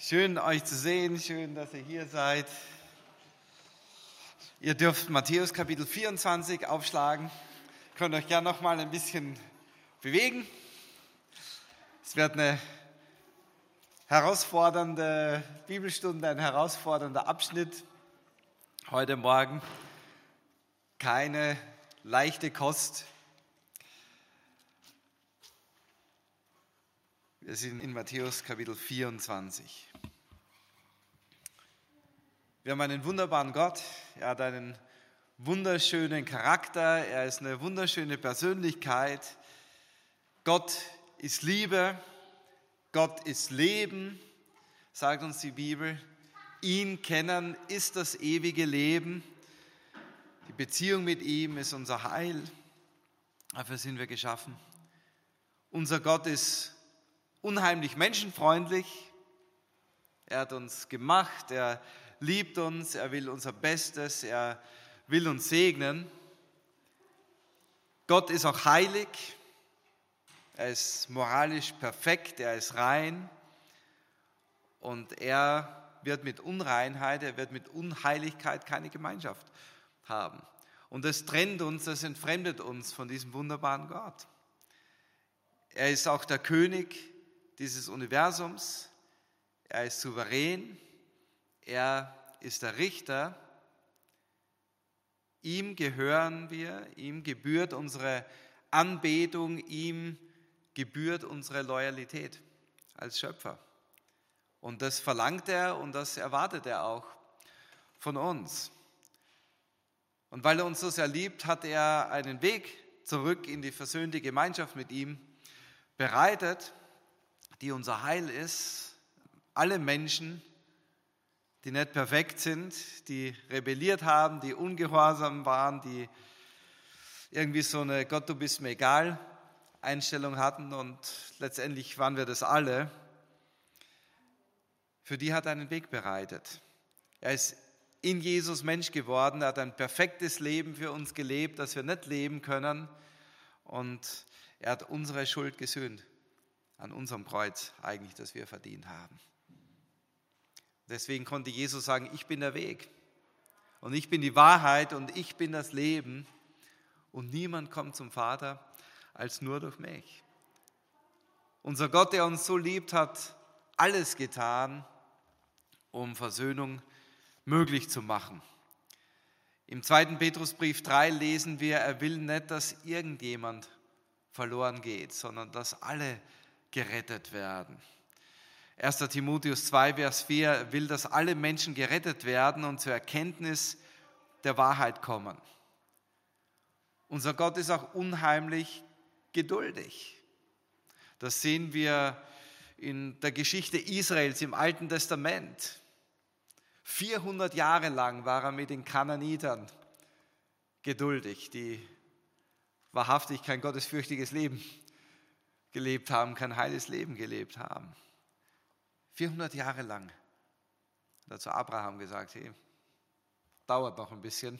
Schön, euch zu sehen. Schön, dass ihr hier seid. Ihr dürft Matthäus Kapitel 24 aufschlagen. Ihr könnt euch gerne noch mal ein bisschen bewegen. Es wird eine herausfordernde Bibelstunde, ein herausfordernder Abschnitt heute Morgen. Keine leichte Kost. Wir sind in Matthäus Kapitel 24. Wir haben einen wunderbaren Gott. Er hat einen wunderschönen Charakter. Er ist eine wunderschöne Persönlichkeit. Gott ist Liebe. Gott ist Leben, sagt uns die Bibel. Ihn kennen ist das ewige Leben. Die Beziehung mit ihm ist unser Heil. Dafür sind wir geschaffen. Unser Gott ist unheimlich menschenfreundlich. Er hat uns gemacht, er liebt uns, er will unser Bestes, er will uns segnen. Gott ist auch heilig, er ist moralisch perfekt, er ist rein und er wird mit Unreinheit, er wird mit Unheiligkeit keine Gemeinschaft haben. Und das trennt uns, das entfremdet uns von diesem wunderbaren Gott. Er ist auch der König dieses Universums, er ist souverän, er ist der Richter, ihm gehören wir, ihm gebührt unsere Anbetung, ihm gebührt unsere Loyalität als Schöpfer. Und das verlangt er und das erwartet er auch von uns. Und weil er uns so sehr liebt, hat er einen Weg zurück in die versöhnte Gemeinschaft mit ihm bereitet, die unser Heil ist. Alle Menschen, die nicht perfekt sind, die rebelliert haben, die ungehorsam waren, die irgendwie so eine Gott, du bist mir egal Einstellung hatten und letztendlich waren wir das alle. Für die hat er einen Weg bereitet. Er ist in Jesus Mensch geworden, er hat ein perfektes Leben für uns gelebt, das wir nicht leben können und er hat unsere Schuld gesühnt. An unserem Kreuz eigentlich, das wir verdient haben. Deswegen konnte Jesus sagen, ich bin der Weg und ich bin die Wahrheit und ich bin das Leben und niemand kommt zum Vater als nur durch mich. Unser Gott, der uns so liebt, hat alles getan, um Versöhnung möglich zu machen. Im 2. Petrusbrief 3 lesen wir, er will nicht, dass irgendjemand verloren geht, sondern dass alle gerettet werden. 1. Timotheus 2, Vers 4 will, dass alle Menschen gerettet werden und zur Erkenntnis der Wahrheit kommen. Unser Gott ist auch unheimlich geduldig. Das sehen wir in der Geschichte Israels im Alten Testament. 400 Jahre lang war er mit den Kanaanitern geduldig, die wahrhaftig kein gottesfürchtiges Leben gelebt haben, kein heiles Leben gelebt haben. 400 Jahre lang hat er zu Abraham gesagt, hey, dauert noch ein bisschen,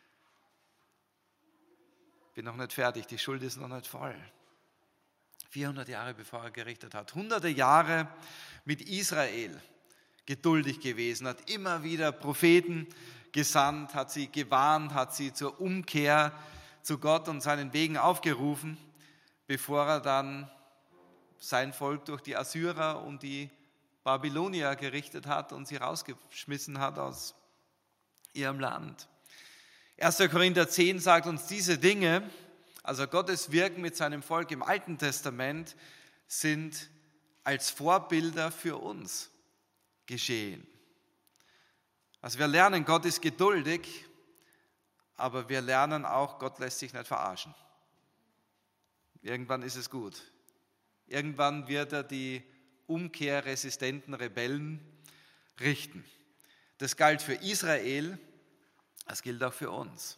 bin noch nicht fertig, die Schuld ist noch nicht voll. 400 Jahre bevor er gerichtet hat, hunderte Jahre mit Israel geduldig gewesen, hat immer wieder Propheten gesandt, hat sie gewarnt, hat sie zur Umkehr zu Gott und seinen Wegen aufgerufen, bevor er dann sein Volk durch die Assyrer und die Babylonier gerichtet hat und sie rausgeschmissen hat aus ihrem Land. 1. Korinther 10 sagt uns diese Dinge, also Gottes Wirken mit seinem Volk im Alten Testament, sind als Vorbilder für uns geschehen. Also wir lernen, Gott ist geduldig, aber wir lernen auch, Gott lässt sich nicht verarschen. Irgendwann ist es gut. Irgendwann wird er die umkehrresistenten Rebellen richten. Das galt für Israel, das gilt auch für uns.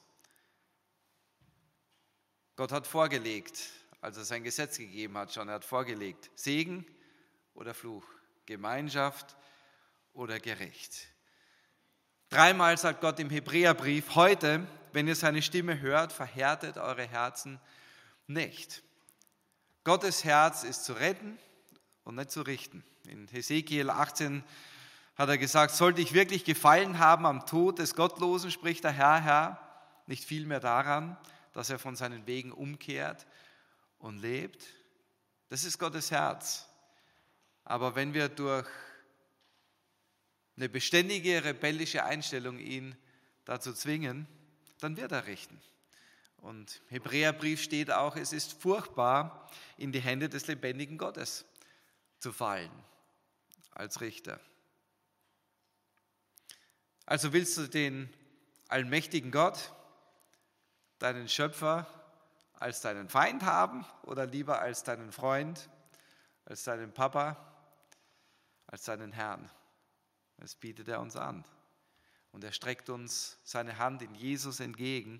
Gott hat vorgelegt, als er sein Gesetz gegeben hat, er hat vorgelegt, Segen oder Fluch, Gemeinschaft oder Gericht. 3-mal sagt Gott im Hebräerbrief, heute, wenn ihr seine Stimme hört, verhärtet eure Herzen nicht. Gottes Herz ist zu retten und nicht zu richten. In Hesekiel 18 hat er gesagt, sollte ich wirklich Gefallen haben am Tod des Gottlosen, spricht der Herr, nicht vielmehr daran, dass er von seinen Wegen umkehrt und lebt. Das ist Gottes Herz. Aber wenn wir durch eine beständige rebellische Einstellung ihn dazu zwingen, dann wird er richten. Und im Hebräerbrief steht auch, es ist furchtbar, in die Hände des lebendigen Gottes zu fallen als Richter. Also willst du den allmächtigen Gott, deinen Schöpfer, als deinen Feind haben oder lieber als deinen Freund, als deinen Papa, als deinen Herrn? Das bietet er uns an. Und er streckt uns seine Hand in Jesus entgegen,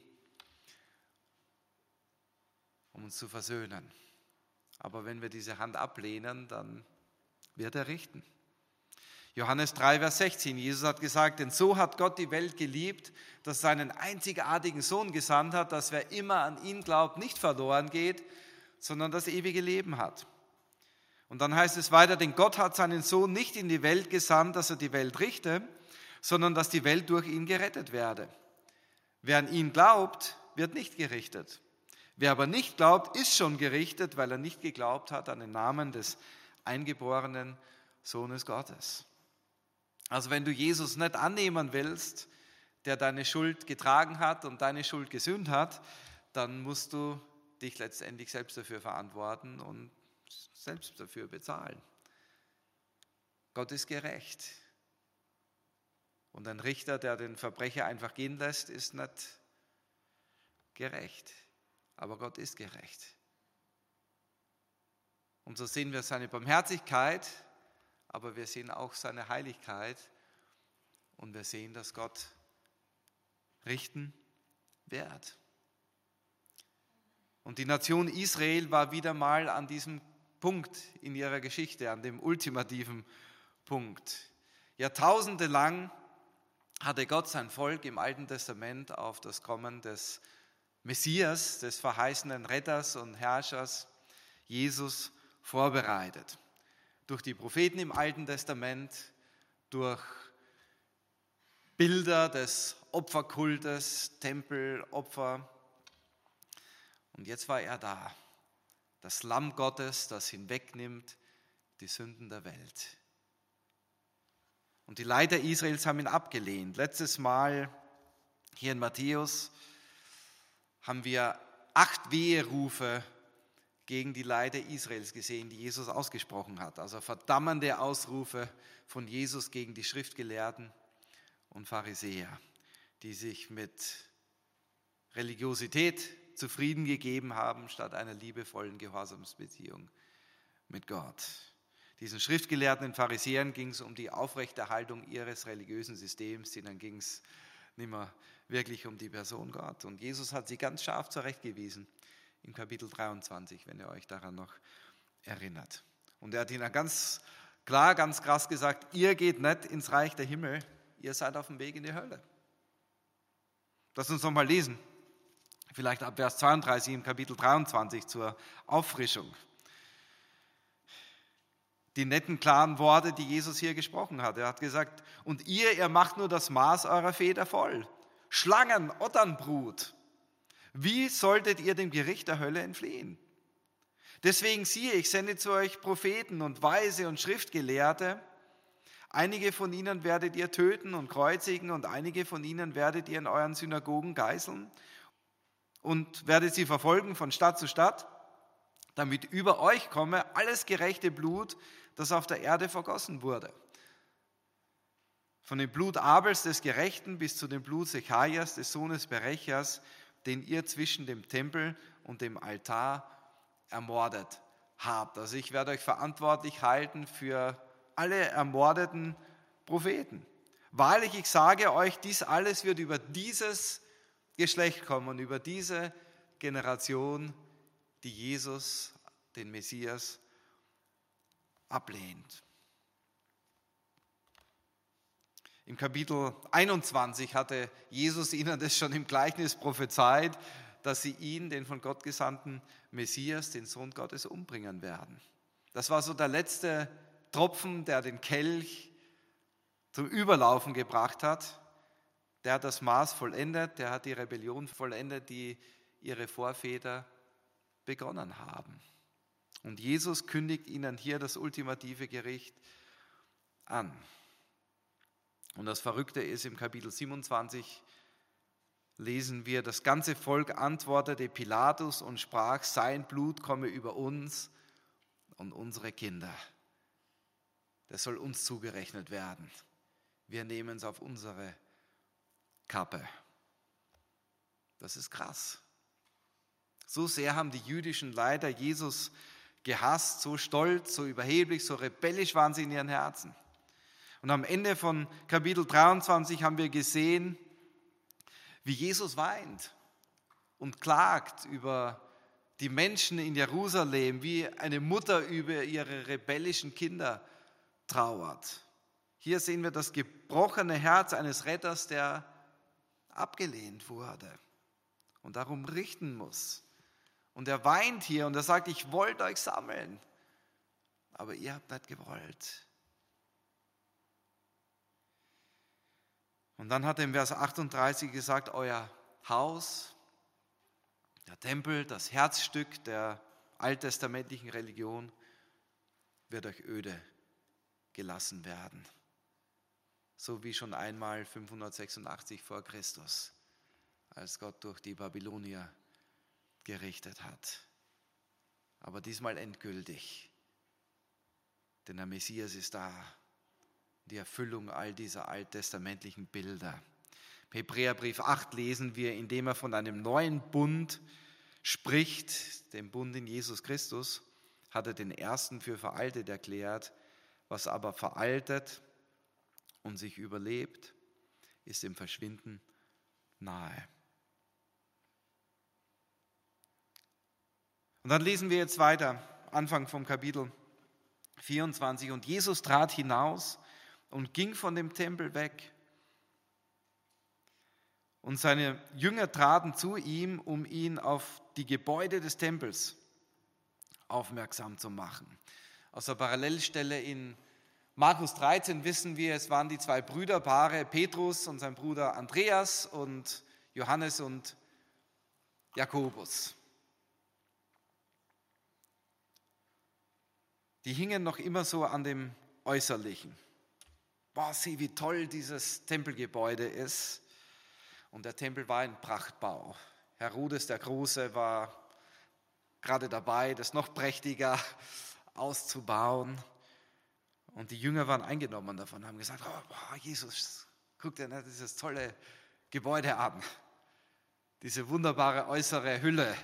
um uns zu versöhnen. Aber wenn wir diese Hand ablehnen, dann wird er richten. Johannes 3, Vers 16, Jesus hat gesagt, denn so hat Gott die Welt geliebt, dass er seinen einzigartigen Sohn gesandt hat, dass wer immer an ihn glaubt, nicht verloren geht, sondern das ewige Leben hat. Und dann heißt es weiter, denn Gott hat seinen Sohn nicht in die Welt gesandt, dass er die Welt richte, sondern dass die Welt durch ihn gerettet werde. Wer an ihn glaubt, wird nicht gerichtet. Wer aber nicht glaubt, ist schon gerichtet, weil er nicht geglaubt hat an den Namen des eingeborenen Sohnes Gottes. Also wenn du Jesus nicht annehmen willst, der deine Schuld getragen hat und deine Schuld gesühnt hat, dann musst du dich letztendlich selbst dafür verantworten und selbst dafür bezahlen. Gott ist gerecht. Und ein Richter, der den Verbrecher einfach gehen lässt, ist nicht gerecht. Aber Gott ist gerecht. Und so sehen wir seine Barmherzigkeit, aber wir sehen auch seine Heiligkeit und wir sehen, dass Gott richten wird. Und die Nation Israel war wieder mal an diesem Punkt in ihrer Geschichte, an dem ultimativen Punkt. Jahrtausende lang hatte Gott sein Volk im Alten Testament auf das Kommen des Messias, des verheißenen Retters und Herrschers, Jesus, vorbereitet. Durch die Propheten im Alten Testament, durch Bilder des Opferkultes, Tempelopfer. Und jetzt war er da, das Lamm Gottes, das hinwegnimmt die Sünden der Welt. Und die Leiter Israels haben ihn abgelehnt. Letztes Mal hier in Matthäus haben wir 8 Weherufe gegen die Leiter Israels gesehen, die Jesus ausgesprochen hat. Also verdammende Ausrufe von Jesus gegen die Schriftgelehrten und Pharisäer, die sich mit Religiosität zufrieden gegeben haben, statt einer liebevollen Gehorsamsbeziehung mit Gott. Diesen Schriftgelehrten und Pharisäern ging es um die Aufrechterhaltung ihres religiösen Systems, denen ging es nicht mehr wirklich um die Person Gott. Und Jesus hat sie ganz scharf zurechtgewiesen im Kapitel 23, wenn ihr euch daran noch erinnert. Und er hat ihnen ganz klar, ganz krass gesagt, ihr geht nicht ins Reich der Himmel, ihr seid auf dem Weg in die Hölle. Lass uns noch mal lesen, vielleicht ab Vers 32 im Kapitel 23 zur Auffrischung. Die netten, klaren Worte, die Jesus hier gesprochen hat. Er hat gesagt, und ihr macht nur das Maß eurer Väter voll. Schlangen, Otternbrut. Wie solltet ihr dem Gericht der Hölle entfliehen? Deswegen siehe, ich sende zu euch Propheten und Weise und Schriftgelehrte. Einige von ihnen werdet ihr töten und kreuzigen und einige von ihnen werdet ihr in euren Synagogen geißeln und werdet sie verfolgen von Stadt zu Stadt, damit über euch komme alles gerechte Blut, das auf der Erde vergossen wurde. Von dem Blut Abels des Gerechten bis zu dem Blut Zecharias des Sohnes Berechas, den ihr zwischen dem Tempel und dem Altar ermordet habt. Also ich werde euch verantwortlich halten für alle ermordeten Propheten. Wahrlich, ich sage euch, dies alles wird über dieses Geschlecht kommen und über diese Generation, die Jesus, den Messias, ablehnt. Im Kapitel 21 hatte Jesus ihnen das schon im Gleichnis prophezeit, dass sie ihn, den von Gott gesandten Messias, den Sohn Gottes, umbringen werden. Das war so der letzte Tropfen, der den Kelch zum Überlaufen gebracht hat, der hat das Maß vollendet, der hat die Rebellion vollendet, die ihre Vorväter begonnen haben. Und Jesus kündigt ihnen hier das ultimative Gericht an. Und das Verrückte ist, im Kapitel 27 lesen wir, das ganze Volk antwortete Pilatus und sprach, sein Blut komme über uns und unsere Kinder. Das soll uns zugerechnet werden. Wir nehmen es auf unsere Kappe. Das ist krass. So sehr haben die jüdischen Leiter Jesus gehasst, so stolz, so überheblich, so rebellisch waren sie in ihren Herzen. Und am Ende von Kapitel 23 haben wir gesehen, wie Jesus weint und klagt über die Menschen in Jerusalem, wie eine Mutter über ihre rebellischen Kinder trauert. Hier sehen wir das gebrochene Herz eines Retters, der abgelehnt wurde und darum richten muss. Und er weint hier und er sagt, ich wollte euch sammeln, aber ihr habt nicht gewollt. Und dann hat er im Vers 38 gesagt, euer Haus, der Tempel, das Herzstück der alttestamentlichen Religion, wird euch öde gelassen werden. So wie schon einmal 586 vor Christus, als Gott durch die Babylonier gerichtet hat. Aber diesmal endgültig, denn der Messias ist da. Die Erfüllung all dieser alttestamentlichen Bilder. Im Hebräerbrief 8 lesen wir, indem er von einem neuen Bund spricht, dem Bund in Jesus Christus, hat er den ersten für veraltet erklärt. Was aber veraltet und sich überlebt, ist dem Verschwinden nahe. Und dann lesen wir jetzt weiter, Anfang vom Kapitel 24. Und Jesus trat hinaus und ging von dem Tempel weg. Und seine Jünger traten zu ihm, um ihn auf die Gebäude des Tempels aufmerksam zu machen. Aus der Parallelstelle in Markus 13 wissen wir, es waren die zwei Brüderpaare, Petrus und sein Bruder Andreas und Johannes und Jakobus. Die hingen noch immer so an dem Äußerlichen. Boah, sieh, wie toll dieses Tempelgebäude ist. Und der Tempel war ein Prachtbau. Herodes der Große war gerade dabei, das noch prächtiger auszubauen. Und die Jünger waren eingenommen davon, haben gesagt, oh, boah, Jesus, guck dir dieses tolle Gebäude an. Diese wunderbare äußere Hülle.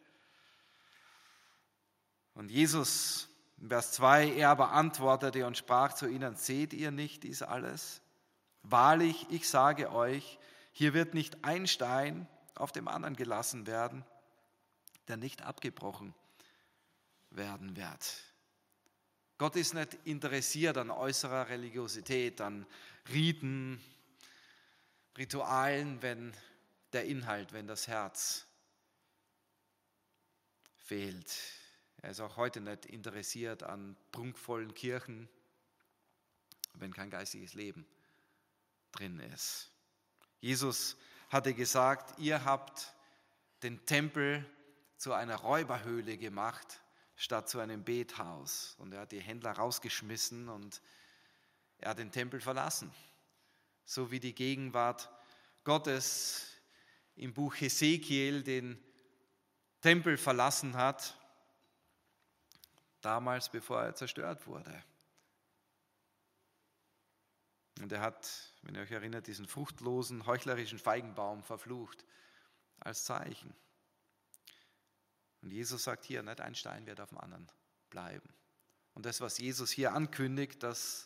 Und Jesus, in Vers 2, er aber antwortete und sprach zu ihnen, seht ihr nicht dies alles? Wahrlich, ich sage euch, hier wird nicht ein Stein auf dem anderen gelassen werden, der nicht abgebrochen werden wird. Gott ist nicht interessiert an äußerer Religiosität, an Riten, Ritualen, wenn der Inhalt, wenn das Herz fehlt. Er ist auch heute nicht interessiert an prunkvollen Kirchen, wenn kein geistiges Leben drin ist. Jesus hatte gesagt, ihr habt den Tempel zu einer Räuberhöhle gemacht, statt zu einem Bethaus. Und er hat die Händler rausgeschmissen und er hat den Tempel verlassen. So wie die Gegenwart Gottes im Buch Hesekiel den Tempel verlassen hat, damals, bevor er zerstört wurde. Und er hat, wenn ihr euch erinnert, diesen fruchtlosen, heuchlerischen Feigenbaum verflucht als Zeichen. Und Jesus sagt hier, nicht ein Stein wird auf dem anderen bleiben. Und das, was Jesus hier ankündigt, das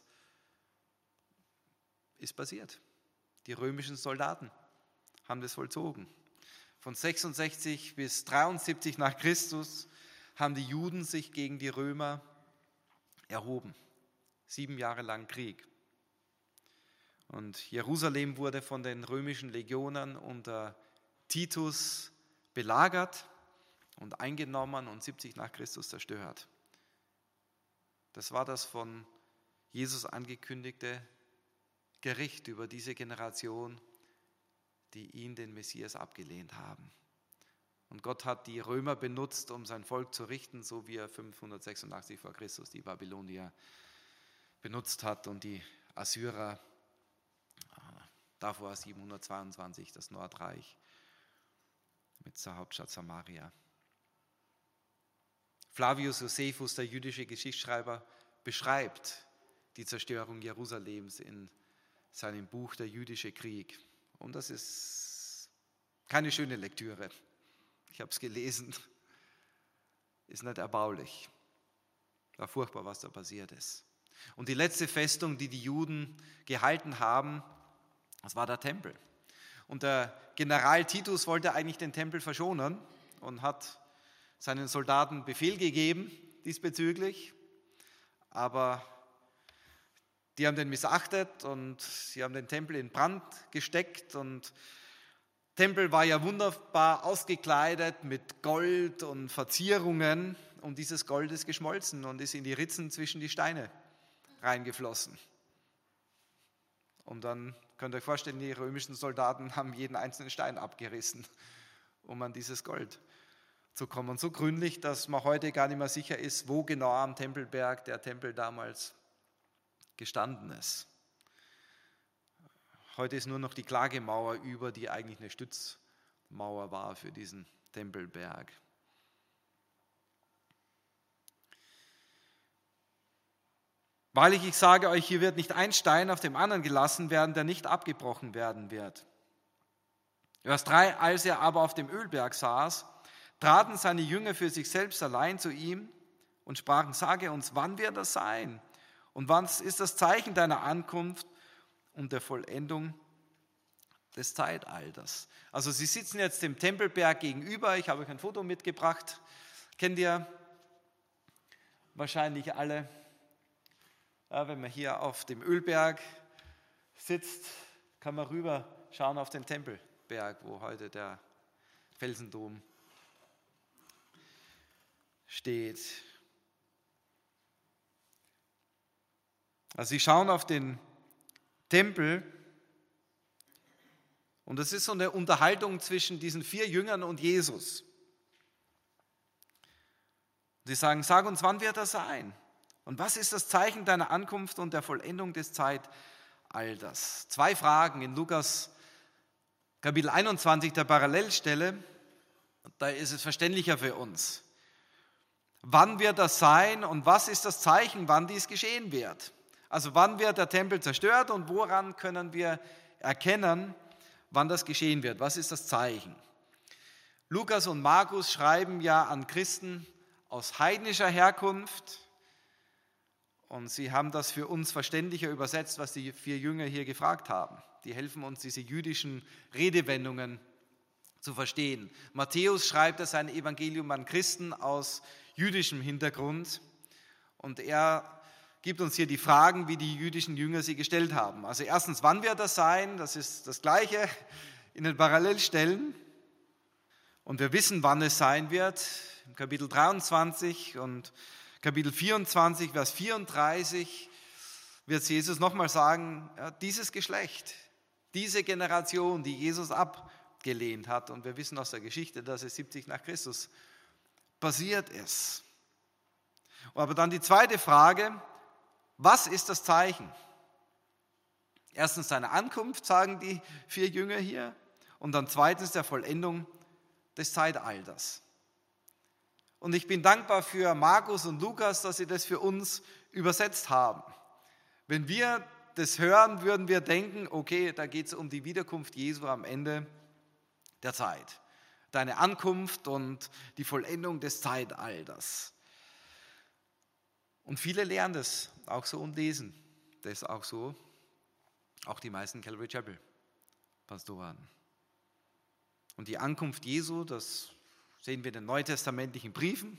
ist passiert. Die römischen Soldaten haben das vollzogen. Von 66 bis 73 nach Christus haben die Juden sich gegen die Römer erhoben. 7 Jahre lang Krieg. Und Jerusalem wurde von den römischen Legionern unter Titus belagert und eingenommen und 70 nach Christus zerstört. Das war das von Jesus angekündigte Gericht über diese Generation, die ihn, den Messias, abgelehnt haben. Und Gott hat die Römer benutzt, um sein Volk zu richten, so wie er 586 vor Christus die Babylonier benutzt hat und die Assyrer, davor 722 das Nordreich mit der Hauptstadt Samaria. Flavius Josephus, der jüdische Geschichtsschreiber, beschreibt die Zerstörung Jerusalems in seinem Buch Der jüdische Krieg. Und das ist keine schöne Lektüre. Ich habe es gelesen, ist nicht erbaulich. War furchtbar, was da passiert ist. Und die letzte Festung, die die Juden gehalten haben, das war der Tempel. Und der General Titus wollte eigentlich den Tempel verschonen und hat seinen Soldaten Befehl gegeben diesbezüglich, aber die haben den missachtet und sie haben den Tempel in Brand gesteckt und der Tempel war ja wunderbar ausgekleidet mit Gold und Verzierungen und dieses Gold ist geschmolzen und ist in die Ritzen zwischen die Steine reingeflossen. Und dann könnt ihr euch vorstellen, die römischen Soldaten haben jeden einzelnen Stein abgerissen, um an dieses Gold zu kommen. Und so gründlich, dass man heute gar nicht mehr sicher ist, wo genau am Tempelberg der Tempel damals gestanden ist. Heute ist nur noch die Klagemauer über, die eigentlich eine Stützmauer war für diesen Tempelberg. Wahrlich, ich sage euch, hier wird nicht ein Stein auf dem anderen gelassen werden, der nicht abgebrochen werden wird. Vers 3, als er aber auf dem Ölberg saß, traten seine Jünger für sich selbst allein zu ihm und sprachen, sage uns, wann wird das sein? Und was ist das Zeichen deiner Ankunft und der Vollendung des Zeitalters? Also sie sitzen jetzt dem Tempelberg gegenüber. Ich habe euch ein Foto mitgebracht. Kennt ihr wahrscheinlich alle. Ja, wenn man hier auf dem Ölberg sitzt, kann man rüber schauen auf den Tempelberg, wo heute der Felsendom steht. Also sie schauen auf den Tempel und es ist so eine Unterhaltung zwischen diesen 4 Jüngern und Jesus. Sie sagen, sag uns, wann wird das sein? Und was ist das Zeichen deiner Ankunft und der Vollendung des Zeitalters? 2 Fragen in Lukas Kapitel 21 der Parallelstelle. Da ist es verständlicher für uns. Wann wird das sein und was ist das Zeichen, wann dies geschehen wird? Also wann wird der Tempel zerstört und woran können wir erkennen, wann das geschehen wird? Was ist das Zeichen? Lukas und Markus schreiben ja an Christen aus heidnischer Herkunft und sie haben das für uns verständlicher übersetzt, was die 4 Jünger hier gefragt haben. Die helfen uns, diese jüdischen Redewendungen zu verstehen. Matthäus schreibt sein Evangelium an Christen aus jüdischem Hintergrund und er gibt uns hier die Fragen, wie die jüdischen Jünger sie gestellt haben. Also erstens, wann wird das sein? Das ist das Gleiche in den Parallelstellen. Und wir wissen, wann es sein wird. Im Kapitel 23 und Kapitel 24, Vers 34 wird Jesus nochmal sagen, ja, dieses Geschlecht, diese Generation, die Jesus abgelehnt hat. Und wir wissen aus der Geschichte, dass es 70 nach Christus passiert ist. Aber dann die zweite Frage, was ist das Zeichen? Erstens seine Ankunft, sagen die 4 Jünger hier, und dann zweitens der Vollendung des Zeitalters. Und ich bin dankbar für Markus und Lukas, dass sie das für uns übersetzt haben. Wenn wir das hören, würden wir denken, okay, da geht es um die Wiederkunft Jesu am Ende der Zeit. Deine Ankunft und die Vollendung des Zeitalters. Und viele lernen das auch so und lesen das auch so, auch die meisten Calvary Chapel Pastoren. Und die Ankunft Jesu, das sehen wir in den neutestamentlichen Briefen,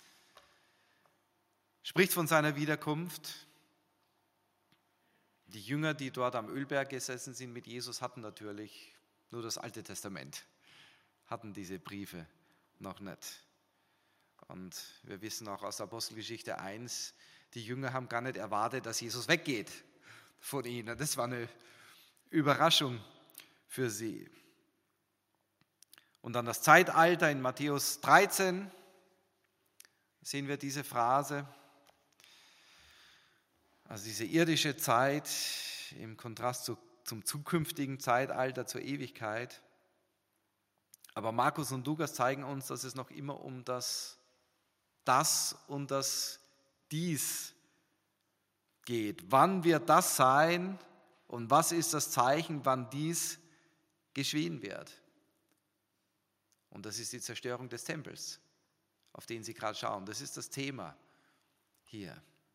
spricht von seiner Wiederkunft. Die Jünger, die dort am Ölberg gesessen sind mit Jesus, hatten natürlich nur das Alte Testament, hatten diese Briefe noch nicht. Und wir wissen auch aus der Apostelgeschichte 1, die Jünger haben gar nicht erwartet, dass Jesus weggeht. von ihnen. Das war eine Überraschung für sie. Und dann das Zeitalter in Matthäus 13, sehen wir diese Phrase, also diese irdische Zeit im Kontrast zum zukünftigen Zeitalter, zur Ewigkeit. Aber Markus und Lukas zeigen uns, dass es noch immer um das und das Dies geht. Wann wird das sein und was ist das Zeichen, wann dies geschehen wird? Und das ist die Zerstörung des Tempels, auf den Sie gerade schauen. Das ist das Thema hier.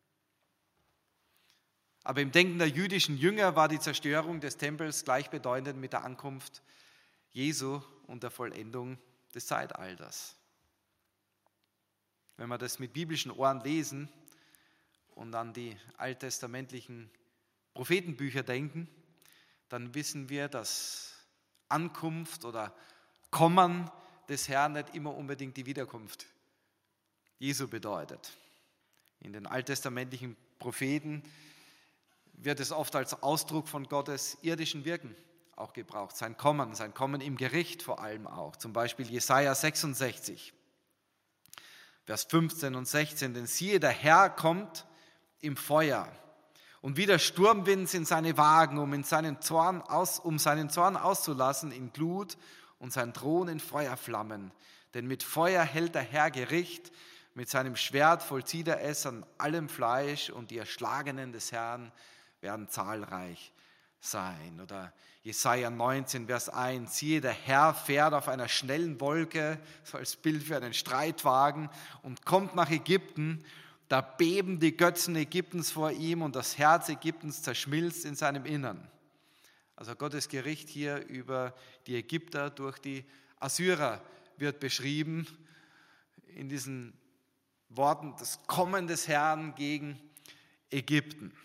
Aber im Denken der jüdischen Jünger war die Zerstörung des Tempels gleichbedeutend mit der Ankunft Jesu und der Vollendung des Zeitalters. Wenn wir das mit biblischen Ohren lesen und an die alttestamentlichen Prophetenbücher denken, dann wissen wir, dass Ankunft oder Kommen des Herrn nicht immer unbedingt die Wiederkunft Jesu bedeutet. In den alttestamentlichen Propheten wird es oft als Ausdruck von Gottes irdischen Wirken auch gebraucht. Sein Kommen im Gericht vor allem auch. Zum Beispiel Jesaja 66, Vers 15 und 16. Denn siehe, der Herr kommt im Feuer und wie der Sturmwind sind seine Wagen, um seinen Zorn auszulassen in Glut und sein Thron in Feuerflammen. Denn mit Feuer hält der Herr Gericht, mit seinem Schwert vollzieht er es an allem Fleisch und die Erschlagenen des Herrn werden zahlreich sein. Oder Jesaja 19, Vers 1, siehe, der Herr fährt auf einer schnellen Wolke, so als Bild für einen Streitwagen, und kommt nach Ägypten. Da beben die Götzen Ägyptens vor ihm und das Herz Ägyptens zerschmilzt in seinem Innern. Also Gottes Gericht hier über die Ägypter durch die Assyrer wird beschrieben in diesen Worten, das Kommen des Herrn gegen Ägypten.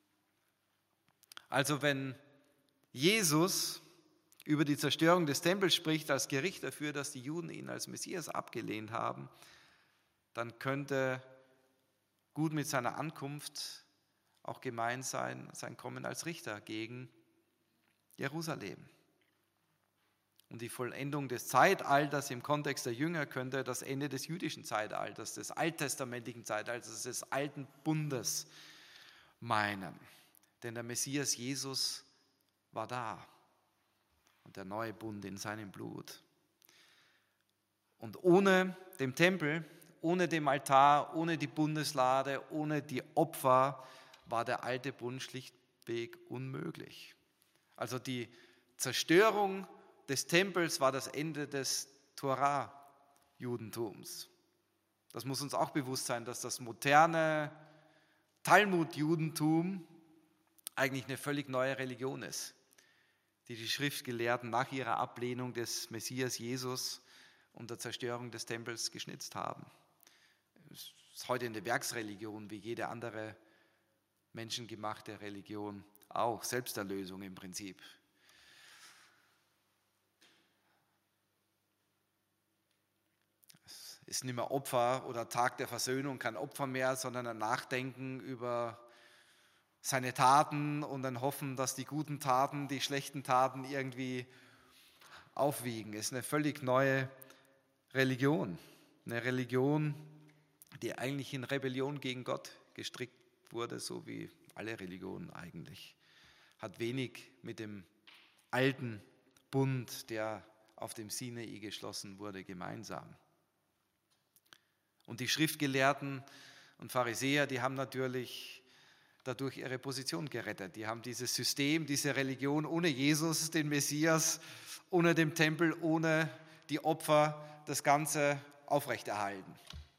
Also wenn Jesus über die Zerstörung des Tempels spricht als Gericht dafür, dass die Juden ihn als Messias abgelehnt haben, dann könnte gut mit seiner Ankunft auch gemeint sein, sein Kommen als Richter gegen Jerusalem. Und die Vollendung des Zeitalters im Kontext der Jünger könnte das Ende des jüdischen Zeitalters, des alttestamentlichen Zeitalters, des alten Bundes meinen. Denn der Messias Jesus war da und der neue Bund in seinem Blut. Und ohne den Tempel, ohne den Altar, ohne die Bundeslade, ohne die Opfer war der alte Bund schlichtweg unmöglich. Also die Zerstörung des Tempels war das Ende des Torah-Judentums. Das muss uns auch bewusst sein, dass das moderne Talmud-Judentum eigentlich eine völlig neue Religion ist, die Schriftgelehrten nach ihrer Ablehnung des Messias Jesus und der Zerstörung des Tempels geschnitzt haben. Es ist heute eine Werksreligion, wie jede andere menschengemachte Religion auch, Selbsterlösung im Prinzip. Es ist nicht mehr Opfer oder Tag der Versöhnung, kein Opfer mehr, sondern ein Nachdenken über seine Taten und ein Hoffen, dass die guten Taten, die schlechten Taten irgendwie aufwiegen. Es ist eine völlig neue Religion. Eine Religion, die eigentlich in Rebellion gegen Gott gestrickt wurde, so wie alle Religionen eigentlich. Hat wenig mit dem alten Bund, der auf dem Sinai geschlossen wurde, gemeinsam. Und die Schriftgelehrten und Pharisäer, die haben natürlich dadurch ihre Position gerettet. Die haben dieses System, diese Religion ohne Jesus, den Messias, ohne den Tempel, ohne die Opfer, das Ganze aufrechterhalten.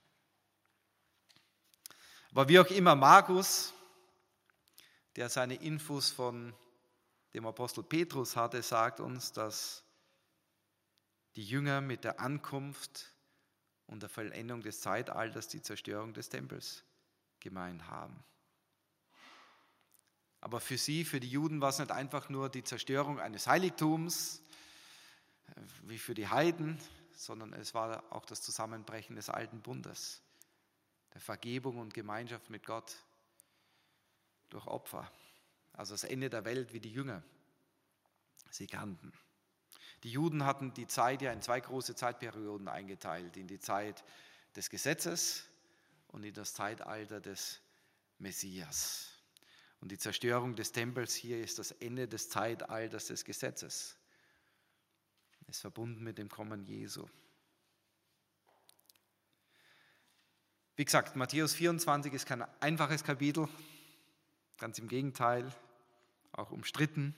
Aber wie auch immer, Markus, der seine Infos von dem Apostel Petrus hatte, sagt uns, dass die Jünger mit der Ankunft und der Vollendung des Zeitalters die Zerstörung des Tempels gemeint haben. Aber für sie, für die Juden, war es nicht einfach nur die Zerstörung eines Heiligtums, wie für die Heiden, sondern es war auch das Zusammenbrechen des alten Bundes, der Vergebung und Gemeinschaft mit Gott durch Opfer. Also das Ende der Welt, wie die Jünger sie kannten. Die Juden hatten die Zeit ja in 2 große Zeitperioden eingeteilt, in die Zeit des Gesetzes und in das Zeitalter des Messias. Und die Zerstörung des Tempels hier ist das Ende des Zeitalters des Gesetzes. Ist verbunden mit dem Kommen Jesu. Wie gesagt, Matthäus 24 ist kein einfaches Kapitel, ganz im Gegenteil, auch umstritten.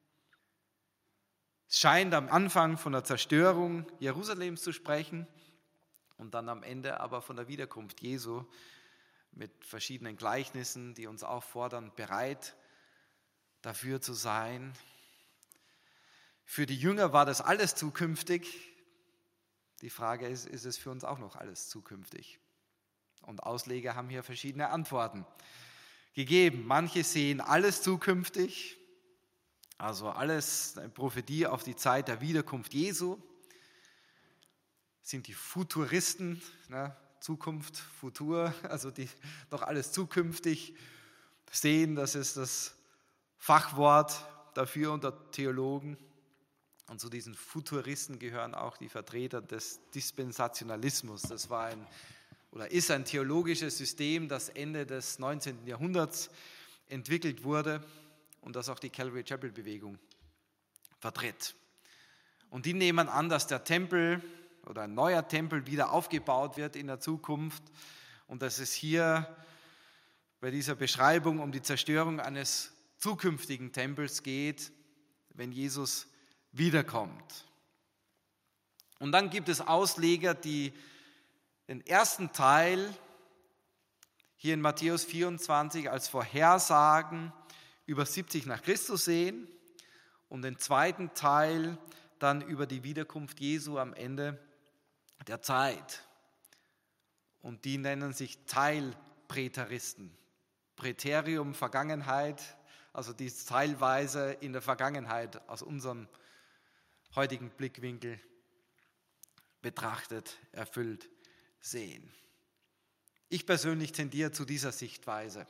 Es scheint am Anfang von der Zerstörung Jerusalems zu sprechen und dann am Ende aber von der Wiederkunft Jesu mit verschiedenen Gleichnissen, die uns auffordern, bereit dafür zu sein. Für die Jünger war das alles zukünftig. Die Frage ist es für uns auch noch alles zukünftig? Und Ausleger haben hier verschiedene Antworten gegeben. Manche sehen alles zukünftig, also alles eine Prophetie auf die Zeit der Wiederkunft Jesu. Sind die Futuristen, ne? Zukunft, Futur, also die doch alles zukünftig sehen, das ist das Fachwort dafür unter Theologen. Und zu diesen Futuristen gehören auch die Vertreter des Dispensationalismus. Das war ist ein theologisches System, das Ende des 19. Jahrhunderts entwickelt wurde und das auch die Calvary Chapel Bewegung vertritt. Und die nehmen an, dass der Tempel oder ein neuer Tempel wieder aufgebaut wird in der Zukunft und dass es hier bei dieser Beschreibung um die Zerstörung eines zukünftigen Tempels geht, wenn Jesus wiederkommt. Und dann gibt es Ausleger, die den ersten Teil hier in Matthäus 24 als Vorhersagen über 70 nach Christus sehen und den zweiten Teil dann über die Wiederkunft Jesu am Ende der Zeit. Und die nennen sich Teilpräteristen. Präterium, Vergangenheit, also die teilweise in der Vergangenheit aus unserem heutigen Blickwinkel betrachtet, erfüllt sehen. Ich persönlich tendiere zu dieser Sichtweise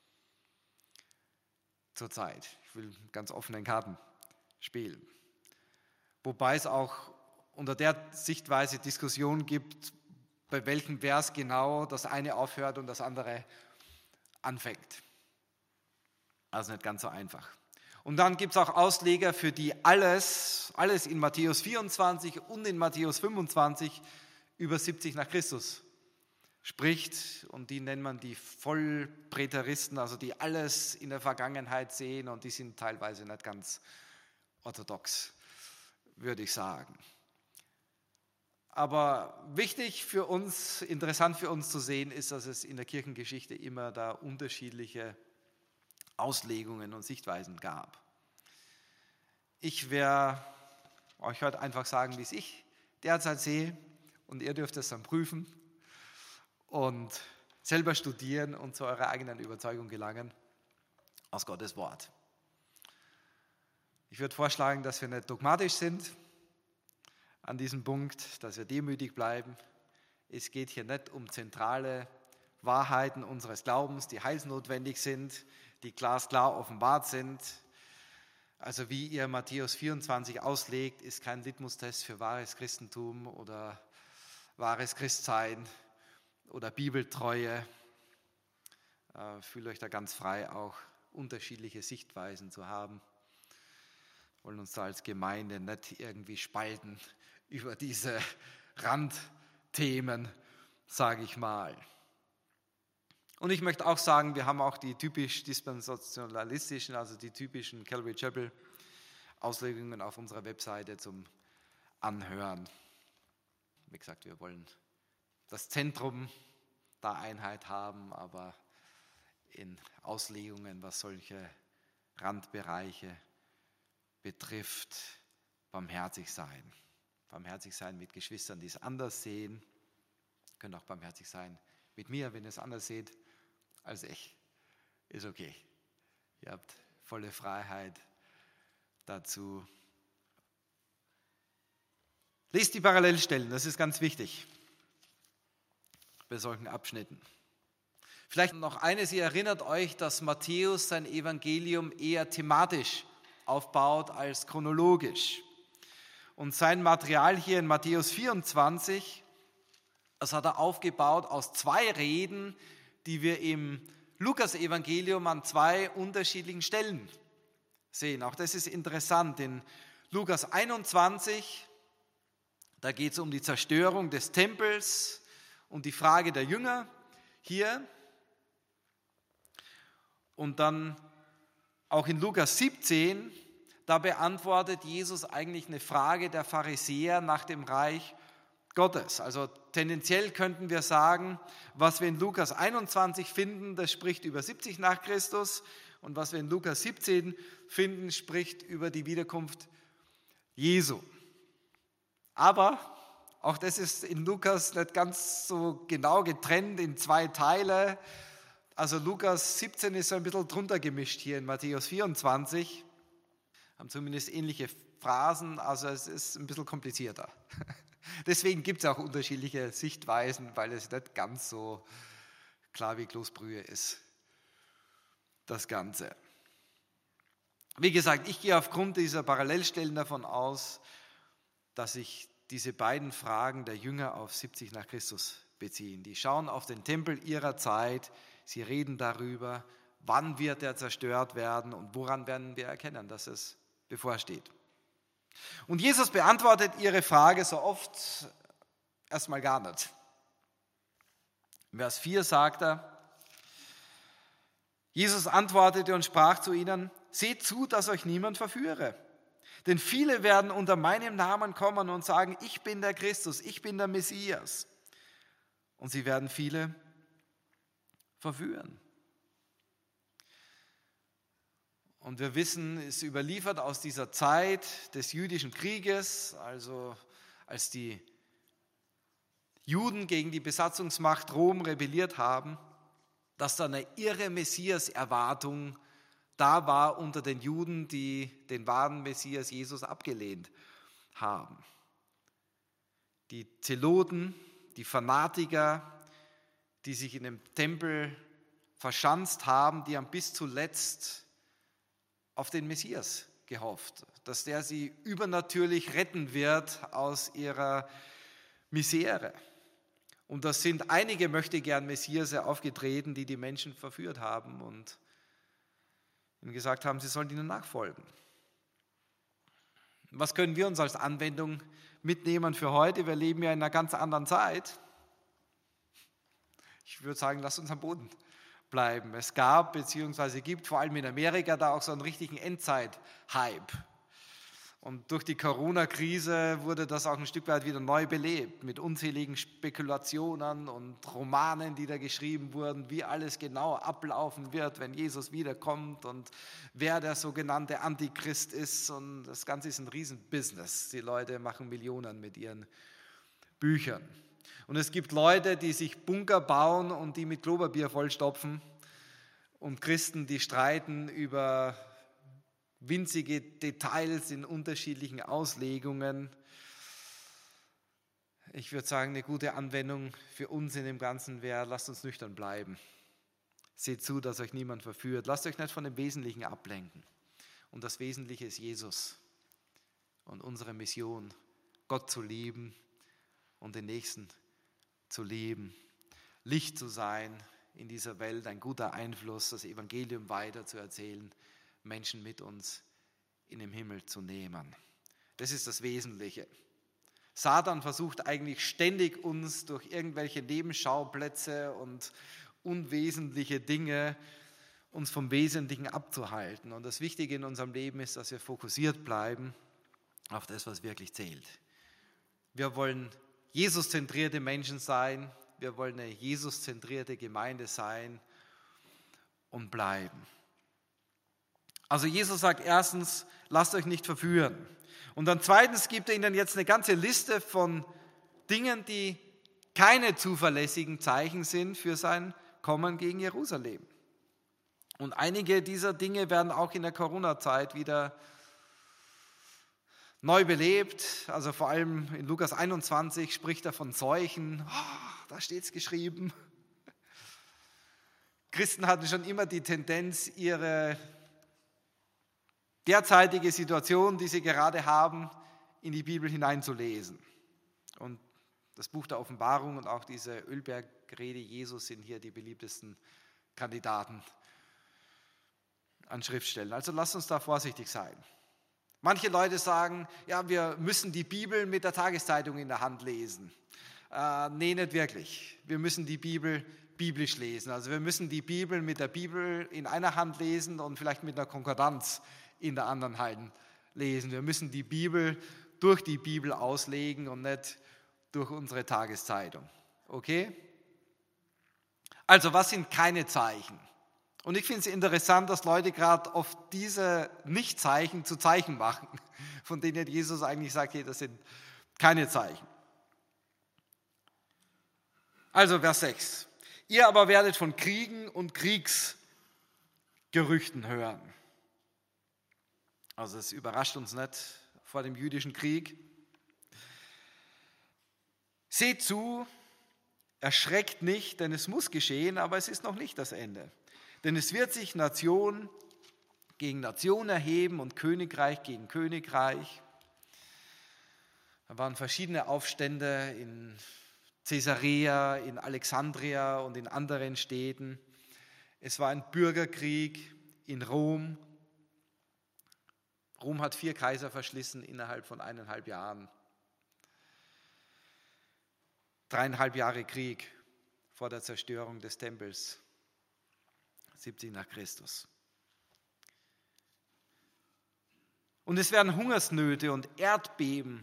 zurzeit. Ich will ganz offenen Karten spielen. Wobei es auch unter der Sichtweise Diskussion gibt, bei welchem Vers genau das eine aufhört und das andere anfängt. Also nicht ganz so einfach. Und dann gibt es auch Ausleger, für die alles in Matthäus 24 und in Matthäus 25 über 70 nach Christus spricht. Und die nennt man die Vollpräteristen, also die alles in der Vergangenheit sehen und die sind teilweise nicht ganz orthodox, würde ich sagen. Aber wichtig für uns, interessant für uns zu sehen, ist, dass es in der Kirchengeschichte immer da unterschiedliche Auslegungen und Sichtweisen gab. Ich werde euch heute einfach sagen, wie es ich derzeit sehe und ihr dürft es dann prüfen und selber studieren und zu eurer eigenen Überzeugung gelangen aus Gottes Wort. Ich würde vorschlagen, dass wir nicht dogmatisch sind an diesem Punkt, dass wir demütig bleiben. Es geht hier nicht um zentrale Wahrheiten unseres Glaubens, die heilsnotwendig sind, die glasklar offenbart sind. Also wie ihr Matthäus 24 auslegt, ist kein Litmus-Test für wahres Christentum oder wahres Christsein oder Bibeltreue. Fühlt euch da ganz frei, auch unterschiedliche Sichtweisen zu haben. Wir wollen uns da als Gemeinde nicht irgendwie spalten über diese Randthemen, sage ich mal. Und ich möchte auch sagen, wir haben auch die typisch dispensationalistischen, also die typischen Calvary Chapel Auslegungen auf unserer Webseite zum Anhören. Wie gesagt, wir wollen das Zentrum der Einheit haben, aber in Auslegungen, was solche Randbereiche betrifft, barmherzig sein. Barmherzig sein mit Geschwistern, die es anders sehen. Ihr könnt auch barmherzig sein mit mir, wenn ihr es anders seht als ich. Ist okay. Ihr habt volle Freiheit dazu. Lest die Parallelstellen, das ist ganz wichtig bei solchen Abschnitten. Vielleicht noch eines, ihr erinnert euch, dass Matthäus sein Evangelium eher thematisch aufbaut als chronologisch. Und sein Material hier in Matthäus 24, das hat er aufgebaut aus 2 Reden, die wir im Lukas-Evangelium an 2 unterschiedlichen Stellen sehen. Auch das ist interessant. In Lukas 21, da geht es um die Zerstörung des Tempels und die Frage der Jünger hier. Und dann auch in Lukas 17, da beantwortet Jesus eigentlich eine Frage der Pharisäer nach dem Reich Gottes. Also tendenziell könnten wir sagen, was wir in Lukas 21 finden, das spricht über 70 nach Christus, und was wir in Lukas 17 finden, spricht über die Wiederkunft Jesu. Aber auch das ist in Lukas nicht ganz so genau getrennt in 2 Teile. Also Lukas 17 ist so ein bisschen drunter gemischt hier in Matthäus 24, haben zumindest ähnliche Phrasen, also es ist ein bisschen komplizierter. Deswegen gibt es auch unterschiedliche Sichtweisen, weil es nicht ganz so klar wie Kloßbrühe ist, das Ganze. Wie gesagt, ich gehe aufgrund dieser Parallelstellen davon aus, dass sich diese beiden Fragen der Jünger auf 70 nach Christus beziehen. Die schauen auf den Tempel ihrer Zeit, sie reden darüber, wann wird er zerstört werden und woran werden wir erkennen, dass es bevorsteht. Und Jesus beantwortet ihre Frage so oft erstmal gar nicht. In Vers 4 sagt er, Jesus antwortete und sprach zu ihnen, seht zu, dass euch niemand verführe. Denn viele werden unter meinem Namen kommen und sagen, ich bin der Christus, ich bin der Messias. Und sie werden viele verführen. Und wir wissen, es ist überliefert aus dieser Zeit des jüdischen Krieges, also als die Juden gegen die Besatzungsmacht Rom rebelliert haben, dass da eine irre Messias-Erwartung da war unter den Juden, die den wahren Messias Jesus abgelehnt haben. Die Zeloten, die Fanatiker, die sich in dem Tempel verschanzt haben, die haben bis zuletzt auf den Messias gehofft, dass der sie übernatürlich retten wird aus ihrer Misere. Und das sind einige möchtegern Messiase aufgetreten, die die Menschen verführt haben und ihnen gesagt haben, sie sollen ihnen nachfolgen. Was können wir uns als Anwendung mitnehmen für heute? Wir leben ja in einer ganz anderen Zeit. Ich würde sagen, lasst uns am Boden bleiben. Es gab bzw. gibt vor allem in Amerika da auch so einen richtigen Endzeit-Hype. Und durch die Corona-Krise wurde das auch ein Stück weit wieder neu belebt, mit unzähligen Spekulationen und Romanen, die da geschrieben wurden, wie alles genau ablaufen wird, wenn Jesus wiederkommt und wer der sogenannte Antichrist ist. Und das Ganze ist ein Riesenbusiness. Die Leute machen Millionen mit ihren Büchern. Und es gibt Leute, die sich Bunker bauen und die mit Klopapier vollstopfen, und Christen, die streiten über winzige Details in unterschiedlichen Auslegungen. Ich würde sagen, eine gute Anwendung für uns in dem Ganzen wäre, lasst uns nüchtern bleiben. Seht zu, dass euch niemand verführt. Lasst euch nicht von dem Wesentlichen ablenken. Und das Wesentliche ist Jesus und unsere Mission, Gott zu lieben und den Nächsten zu lieben, Licht zu sein in dieser Welt, ein guter Einfluss, das Evangelium weiter zu erzählen, Menschen mit uns in den Himmel zu nehmen. Das ist das Wesentliche. Satan versucht eigentlich ständig, uns durch irgendwelche Nebenschauplätze und unwesentliche Dinge uns vom Wesentlichen abzuhalten. Und das Wichtige in unserem Leben ist, dass wir fokussiert bleiben auf das, was wirklich zählt. Wir wollen Jesus-zentrierte Menschen sein, wir wollen eine Jesus-zentrierte Gemeinde sein und bleiben. Also Jesus sagt erstens, lasst euch nicht verführen. Und dann zweitens gibt er ihnen jetzt eine ganze Liste von Dingen, die keine zuverlässigen Zeichen sind für sein Kommen gegen Jerusalem. Und einige dieser Dinge werden auch in der Corona-Zeit wieder neu belebt. Also vor allem in Lukas 21 spricht er von Seuchen. Oh, da steht es geschrieben. Christen hatten schon immer die Tendenz, ihre derzeitige Situation, die sie gerade haben, in die Bibel hineinzulesen. Und das Buch der Offenbarung und auch diese Ölbergrede Jesus sind hier die beliebtesten Kandidaten an Schriftstellen. Also lasst uns da vorsichtig sein. Manche Leute sagen, ja, wir müssen die Bibel mit der Tageszeitung in der Hand lesen. Nee, nicht wirklich. Wir müssen die Bibel biblisch lesen. Also wir müssen die Bibel mit der Bibel in einer Hand lesen und vielleicht mit einer Konkordanz in der anderen Hand lesen. Wir müssen die Bibel durch die Bibel auslegen und nicht durch unsere Tageszeitung. Okay? Also was sind keine Zeichen? Und ich finde es interessant, dass Leute gerade oft diese Nicht-Zeichen zu Zeichen machen, von denen Jesus eigentlich sagt, hey, das sind keine Zeichen. Also Vers 6. Ihr aber werdet von Kriegen und Kriegsgerüchten hören. Also es überrascht uns nicht vor dem jüdischen Krieg. Seht zu, erschreckt nicht, denn es muss geschehen, aber es ist noch nicht das Ende. Denn es wird sich Nation gegen Nation erheben und Königreich gegen Königreich. Da waren verschiedene Aufstände in Caesarea, in Alexandria und in anderen Städten. Es war ein Bürgerkrieg in Rom. Rom hat 4 Kaiser verschlissen innerhalb von 1,5 Jahren. 3,5 Jahre Krieg vor der Zerstörung des Tempels, 70 nach Christus. Und es werden Hungersnöte und Erdbeben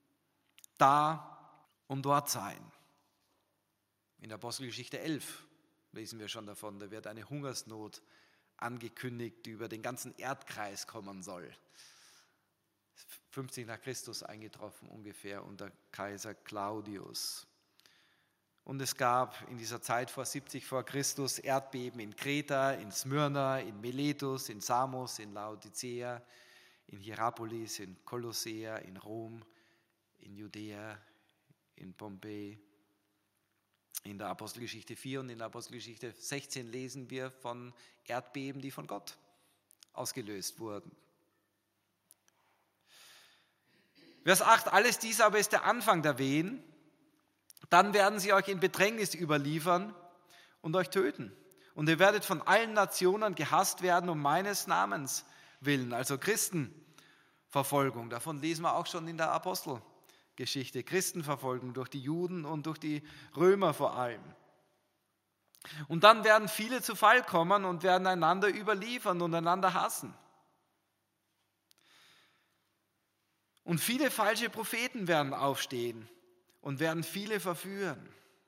da und dort sein. In der Apostelgeschichte 11 lesen wir schon davon, da wird eine Hungersnot angekündigt, die über den ganzen Erdkreis kommen soll. 50 nach Christus eingetroffen ungefähr unter Kaiser Claudius. Und es gab in dieser Zeit vor 70 vor Christus Erdbeben in Kreta, in Smyrna, in Miletus, in Samos, in Laodicea, in Hierapolis, in Kolossea, in Rom, in Judäa, in Pompeji. In der Apostelgeschichte 4 und in der Apostelgeschichte 16 lesen wir von Erdbeben, die von Gott ausgelöst wurden. Vers 8, alles dies aber ist der Anfang der Wehen. Dann werden sie euch in Bedrängnis überliefern und euch töten. Und ihr werdet von allen Nationen gehasst werden um meines Namens willen, also Christenverfolgung. Davon lesen wir auch schon in der Apostelgeschichte. Christenverfolgung durch die Juden und durch die Römer vor allem. Und dann werden viele zu Fall kommen und werden einander überliefern und einander hassen. Und viele falsche Propheten werden aufstehen und werden viele verführen.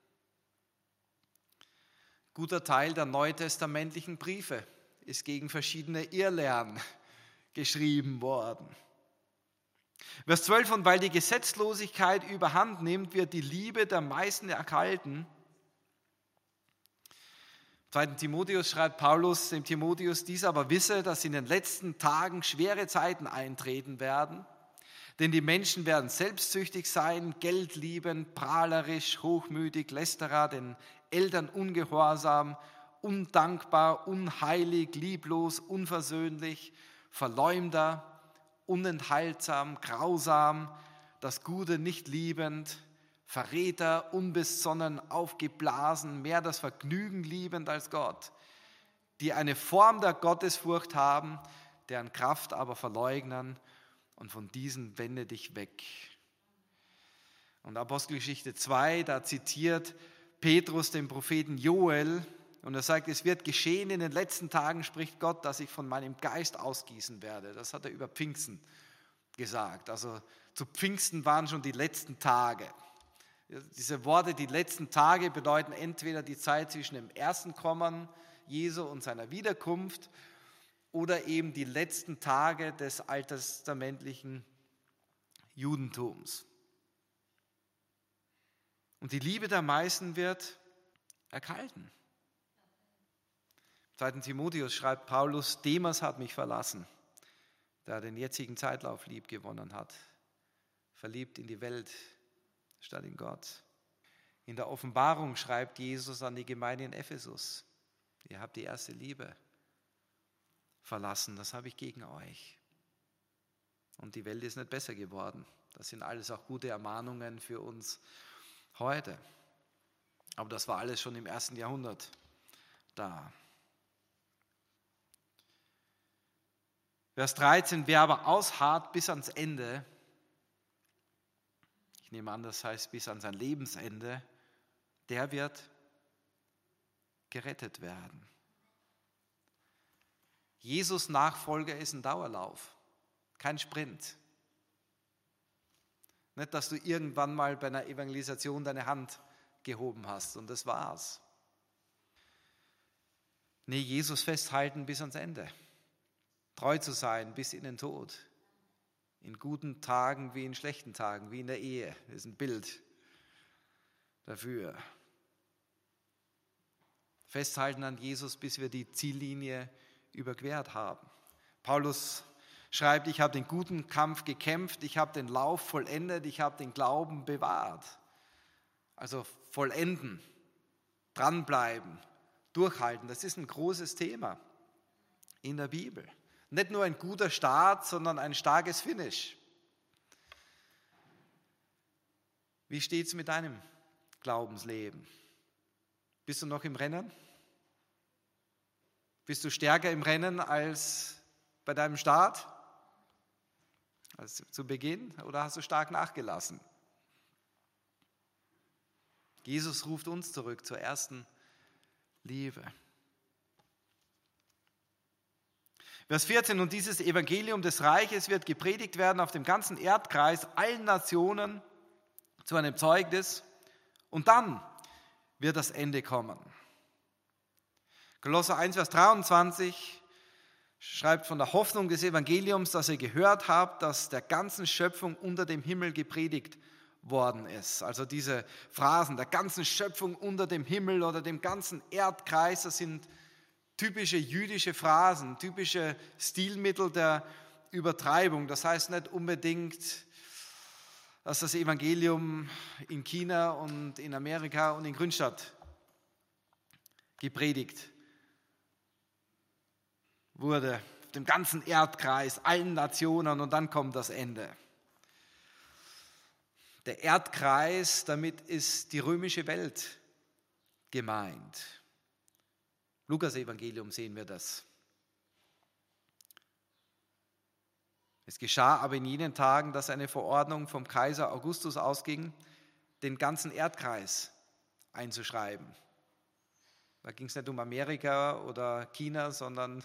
Guter Teil der neutestamentlichen Briefe ist gegen verschiedene Irrlehren geschrieben worden. Vers 12, und weil die Gesetzlosigkeit überhand nimmt, wird die Liebe der meisten erkalten. Im 2. Timotheus schreibt Paulus dem Timotheus, dies aber wisse, dass in den letzten Tagen schwere Zeiten eintreten werden. Denn die Menschen werden selbstsüchtig sein, geldliebend, prahlerisch, hochmütig, lästerer, den Eltern ungehorsam, undankbar, unheilig, lieblos, unversöhnlich, Verleumder, unenthaltsam, grausam, das Gute nicht liebend, Verräter, unbesonnen, aufgeblasen, mehr das Vergnügen liebend als Gott, die eine Form der Gottesfurcht haben, deren Kraft aber verleugnen. Und von diesen wende dich weg. Und Apostelgeschichte 2, da zitiert Petrus den Propheten Joel und er sagt, es wird geschehen in den letzten Tagen, spricht Gott, dass ich von meinem Geist ausgießen werde. Das hat er über Pfingsten gesagt. Also zu Pfingsten waren schon die letzten Tage. Diese Worte, die letzten Tage, bedeuten entweder die Zeit zwischen dem ersten Kommen Jesu und seiner Wiederkunft oder eben die letzten Tage des alttestamentlichen Judentums. Und die Liebe der meisten wird erkalten. Im 2. Timotheus schreibt Paulus, Demas hat mich verlassen, der den jetzigen Zeitlauf lieb gewonnen hat, verliebt in die Welt statt in Gott. In der Offenbarung schreibt Jesus an die Gemeinde in Ephesus, Ihr habt die erste Liebe verlassen, das habe ich gegen euch. Und die Welt ist nicht besser geworden. Das sind alles auch gute Ermahnungen für uns heute. Aber das war alles schon im 1. Jahrhundert da. Vers 13, wer aber ausharrt bis ans Ende, ich nehme an, das heißt bis an sein Lebensende, der wird gerettet werden. Jesus Nachfolger ist ein Dauerlauf, kein Sprint. Nicht, dass du irgendwann mal bei einer Evangelisation deine Hand gehoben hast und das war's. Nee, Jesus festhalten bis ans Ende. Treu zu sein bis in den Tod. In guten Tagen wie in schlechten Tagen, wie in der Ehe. Das ist ein Bild dafür. Festhalten an Jesus, bis wir die Ziellinie überquert haben. Paulus schreibt, ich habe den guten Kampf gekämpft, ich habe den Lauf vollendet, ich habe den Glauben bewahrt. Also vollenden, dranbleiben, durchhalten, das ist ein großes Thema in der Bibel. Nicht nur ein guter Start, sondern ein starkes Finish. Wie steht es mit deinem Glaubensleben? Bist du noch im Rennen? Bist du stärker im Rennen als bei deinem Start? Als zu Beginn? Oder hast du stark nachgelassen? Jesus ruft uns zurück zur ersten Liebe. Vers 14, und dieses Evangelium des Reiches wird gepredigt werden auf dem ganzen Erdkreis, allen Nationen zu einem Zeugnis, und dann wird das Ende kommen. Kolosser 1, Vers 23 schreibt von der Hoffnung des Evangeliums, das ihr gehört habt, dass der ganzen Schöpfung unter dem Himmel gepredigt worden ist. Also diese Phrasen, der ganzen Schöpfung unter dem Himmel oder dem ganzen Erdkreis, das sind typische jüdische Phrasen, typische Stilmittel der Übertreibung. Das heißt nicht unbedingt, dass das Evangelium in China und in Amerika und in Grünstadt gepredigt wurde, dem ganzen Erdkreis, allen Nationen, und dann kommt das Ende. Der Erdkreis, damit ist die römische Welt gemeint. Lukas-Evangelium sehen wir das. Es geschah aber in jenen Tagen, dass eine Verordnung vom Kaiser Augustus ausging, den ganzen Erdkreis einzuschreiben. Da ging es nicht um Amerika oder China, sondern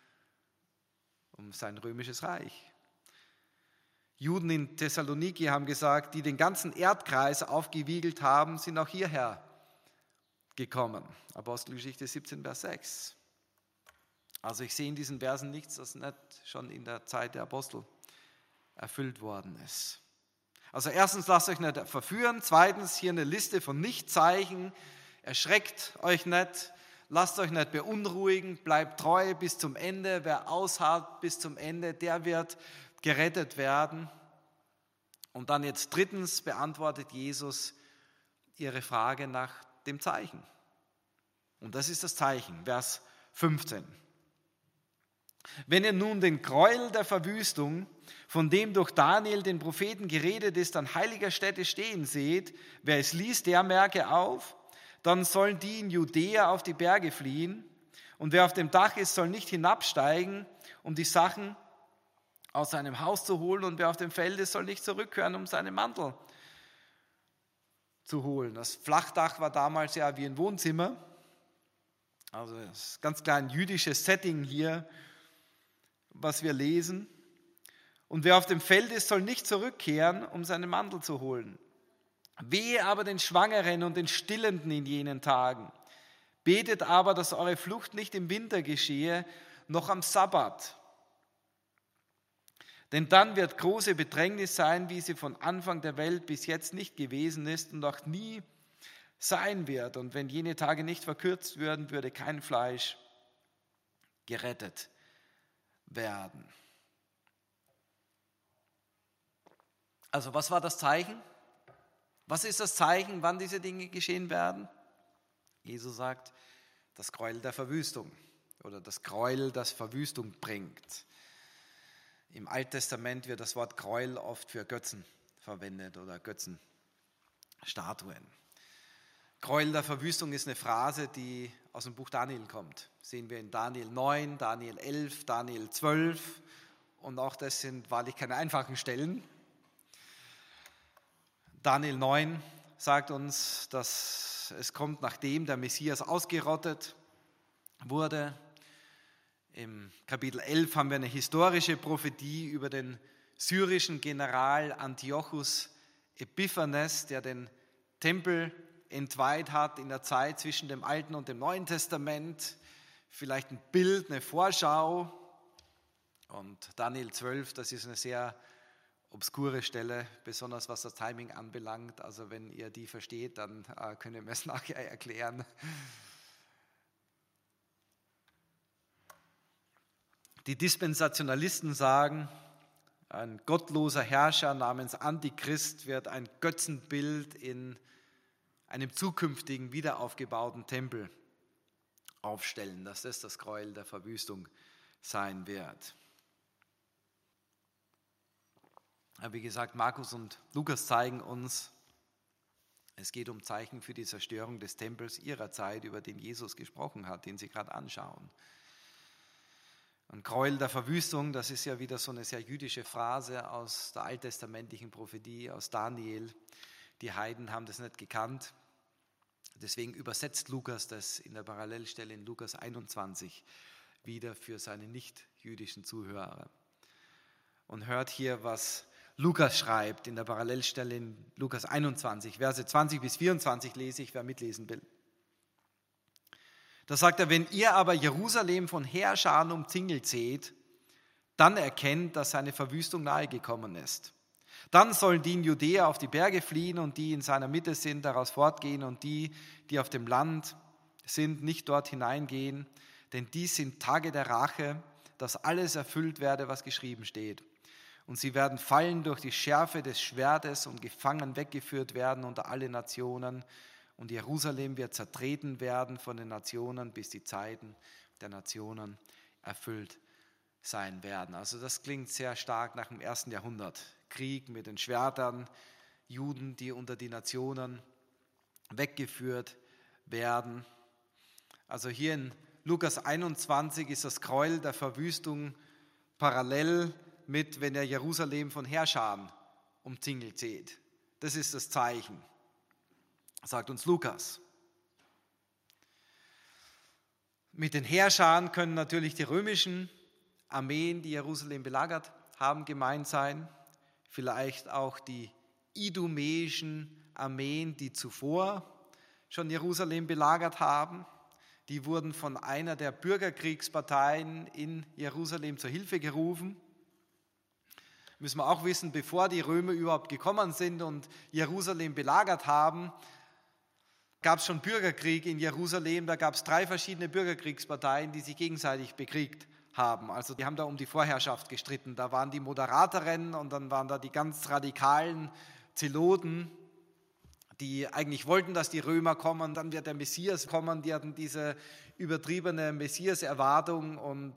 um sein römisches Reich. Juden in Thessaloniki haben gesagt, die den ganzen Erdkreis aufgewiegelt haben, sind auch hierher gekommen. Apostelgeschichte 17, Vers 6. Also ich sehe in diesen Versen nichts, das nicht schon in der Zeit der Apostel erfüllt worden ist. Also erstens, lasst euch nicht verführen. Zweitens, hier eine Liste von Nichtzeichen. Erschreckt euch nicht, lasst euch nicht beunruhigen, bleibt treu bis zum Ende. Wer ausharrt bis zum Ende, der wird gerettet werden. Und dann jetzt drittens beantwortet Jesus ihre Frage nach dem Zeichen. Und das ist das Zeichen, Vers 15. Wenn ihr nun den Gräuel der Verwüstung, von dem durch Daniel den Propheten geredet ist, an heiliger Stätte stehen seht, wer es liest, der merke auf, dann sollen die in Judäa auf die Berge fliehen, und wer auf dem Dach ist, soll nicht hinabsteigen, um die Sachen aus seinem Haus zu holen, und wer auf dem Feld ist, soll nicht zurückkehren, um seinen Mantel zu holen. Das Flachdach war damals ja wie ein Wohnzimmer, also das ist ganz klar ein jüdisches Setting hier, was wir lesen. Und wer auf dem Feld ist, soll nicht zurückkehren, um seinen Mantel zu holen. Wehe aber den Schwangeren und den Stillenden in jenen Tagen. Betet aber, dass eure Flucht nicht im Winter geschehe, noch am Sabbat. Denn dann wird große Bedrängnis sein, wie sie von Anfang der Welt bis jetzt nicht gewesen ist und auch nie sein wird. Und wenn jene Tage nicht verkürzt würden, würde kein Fleisch gerettet werden. Also was war das Zeichen? Was ist das Zeichen, wann diese Dinge geschehen werden? Jesus sagt, das Gräuel der Verwüstung oder das Gräuel, das Verwüstung bringt. Im Alten Testament wird das Wort Gräuel oft für Götzen verwendet oder Götzenstatuen. Gräuel der Verwüstung ist eine Phrase, die aus dem Buch Daniel kommt. Das sehen wir in Daniel 9, Daniel 11, Daniel 12 und auch das sind wahrlich keine einfachen Stellen. Daniel 9 sagt uns, dass es kommt, nachdem der Messias ausgerottet wurde. Im Kapitel 11 haben wir eine historische Prophetie über den syrischen General Antiochus Epiphanes, der den Tempel entweiht hat in der Zeit zwischen dem Alten und dem Neuen Testament. Vielleicht ein Bild, eine Vorschau. Und Daniel 12, das ist eine sehr obskure Stelle, besonders was das Timing anbelangt. Also wenn ihr die versteht, dann könnt ihr mir es nachher erklären. Die Dispensationalisten sagen, ein gottloser Herrscher namens Antichrist wird ein Götzenbild in einem zukünftigen, wiederaufgebauten Tempel aufstellen, dass das Gräuel der Verwüstung sein wird. Aber wie gesagt, Markus und Lukas zeigen uns, es geht um Zeichen für die Zerstörung des Tempels ihrer Zeit, über den Jesus gesprochen hat, den sie gerade anschauen. Und Gräuel der Verwüstung, das ist ja wieder so eine sehr jüdische Phrase aus der alttestamentlichen Prophetie, aus Daniel. Die Heiden haben das nicht gekannt. Deswegen übersetzt Lukas das in der Parallelstelle in Lukas 21 wieder für seine nicht-jüdischen Zuhörer. Und hört hier, was Lukas schreibt in der Parallelstelle in Lukas 21, Verse 20 bis 24 lese ich, wer mitlesen will. Da sagt er, wenn ihr aber Jerusalem von Heerscharen umzingelt seht, dann erkennt, dass seine Verwüstung nahegekommen ist. Dann sollen die in Judäa auf die Berge fliehen und die in seiner Mitte sind, daraus fortgehen und die auf dem Land sind, nicht dort hineingehen, denn dies sind Tage der Rache, dass alles erfüllt werde, was geschrieben steht. Und sie werden fallen durch die Schärfe des Schwertes und gefangen weggeführt werden unter alle Nationen. Und Jerusalem wird zertreten werden von den Nationen, bis die Zeiten der Nationen erfüllt sein werden. Also das klingt sehr stark nach dem 1. Jahrhundert. Krieg mit den Schwertern, Juden, die unter die Nationen weggeführt werden. Also hier in Lukas 21 ist das Gräuel der Verwüstung parallel mit, wenn er Jerusalem von Heerscharen umzingelt seht. Das ist das Zeichen, sagt uns Lukas. Mit den Heerscharen können natürlich die römischen Armeen, die Jerusalem belagert haben, gemeint sein. Vielleicht auch die idumäischen Armeen, die zuvor schon Jerusalem belagert haben. Die wurden von einer der Bürgerkriegsparteien in Jerusalem zur Hilfe gerufen. Müssen wir auch wissen, bevor die Römer überhaupt gekommen sind und Jerusalem belagert haben, gab es schon Bürgerkrieg in Jerusalem. Da gab es 3 verschiedene Bürgerkriegsparteien, die sich gegenseitig bekriegt haben. Also die haben da um die Vorherrschaft gestritten. Da waren die Moderateren und dann waren da die ganz radikalen Zeloten, die eigentlich wollten, dass die Römer kommen. Dann wird der Messias kommen. Die hatten diese übertriebene Messias-Erwartung und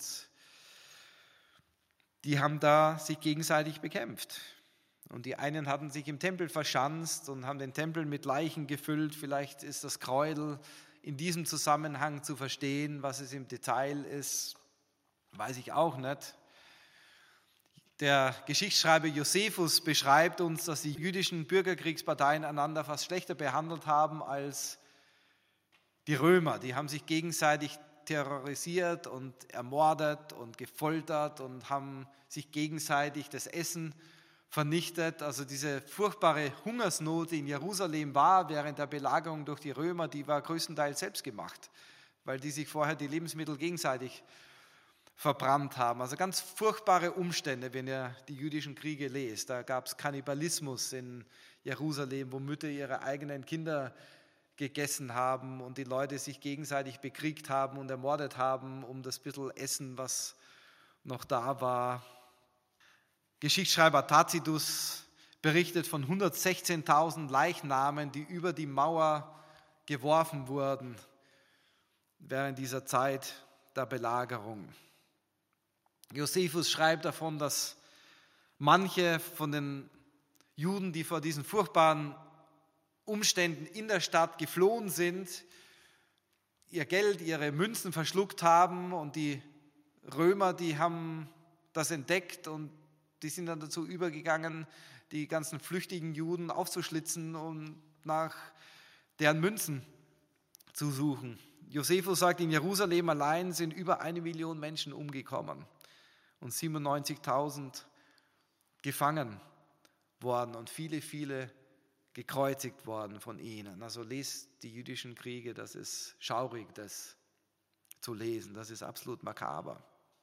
die haben da sich gegenseitig bekämpft. Und die einen hatten sich im Tempel verschanzt und haben den Tempel mit Leichen gefüllt. Vielleicht ist das Gräuel in diesem Zusammenhang zu verstehen, was es im Detail ist, weiß ich auch nicht. Der Geschichtsschreiber Josephus beschreibt uns, dass die jüdischen Bürgerkriegsparteien einander fast schlechter behandelt haben als die Römer. Die haben sich gegenseitig terrorisiert und ermordet und gefoltert und haben sich gegenseitig das Essen vernichtet. Also diese furchtbare Hungersnot, die in Jerusalem war während der Belagerung durch die Römer, die war größtenteils selbst gemacht, weil die sich vorher die Lebensmittel gegenseitig verbrannt haben. Also ganz furchtbare Umstände, wenn ihr die jüdischen Kriege lest. Da gab es Kannibalismus in Jerusalem, wo Mütter ihre eigenen Kinder gegessen haben und die Leute sich gegenseitig bekriegt haben und ermordet haben, um das bisschen Essen, was noch da war. Geschichtsschreiber Tacitus berichtet von 116.000 Leichnamen, die über die Mauer geworfen wurden, während dieser Zeit der Belagerung. Josephus schreibt davon, dass manche von den Juden, die vor diesen furchtbaren Umständen in der Stadt geflohen sind, ihr Geld, ihre Münzen verschluckt haben, und die Römer, die haben das entdeckt und die sind dann dazu übergegangen, die ganzen flüchtigen Juden aufzuschlitzen und nach deren Münzen zu suchen. Josephus sagt, in Jerusalem allein sind über 1 Million Menschen umgekommen und 97.000 gefangen worden und viele, viele gekreuzigt worden von ihnen. Also lest die jüdischen Kriege, das ist schaurig, das zu lesen, das ist absolut makaber.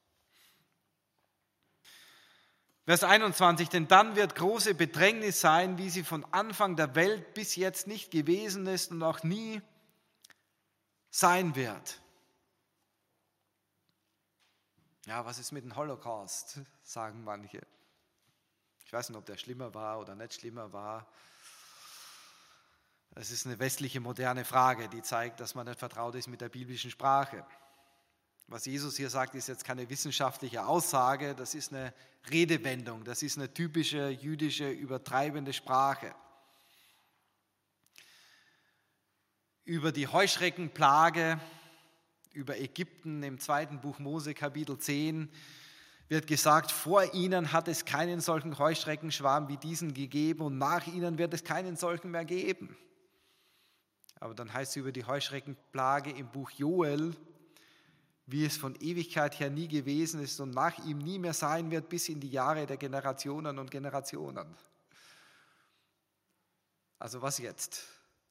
Vers 21, denn dann wird große Bedrängnis sein, wie sie von Anfang der Welt bis jetzt nicht gewesen ist und auch nie sein wird. Ja, was ist mit dem Holocaust, sagen manche. Ich weiß nicht, ob der schlimmer war oder nicht schlimmer war. Es ist eine westliche moderne Frage, die zeigt, dass man nicht vertraut ist mit der biblischen Sprache. Was Jesus hier sagt, ist jetzt keine wissenschaftliche Aussage, das ist eine Redewendung, das ist eine typische jüdische übertreibende Sprache. Über die Heuschreckenplage, über Ägypten im 2. Buch Mose, Kapitel 10, wird gesagt, vor ihnen hat es keinen solchen Heuschreckenschwarm wie diesen gegeben und nach ihnen wird es keinen solchen mehr geben. Aber dann heißt es über die Heuschreckenplage im Buch Joel, wie es von Ewigkeit her nie gewesen ist und nach ihm nie mehr sein wird, bis in die Jahre der Generationen und Generationen. Also was jetzt?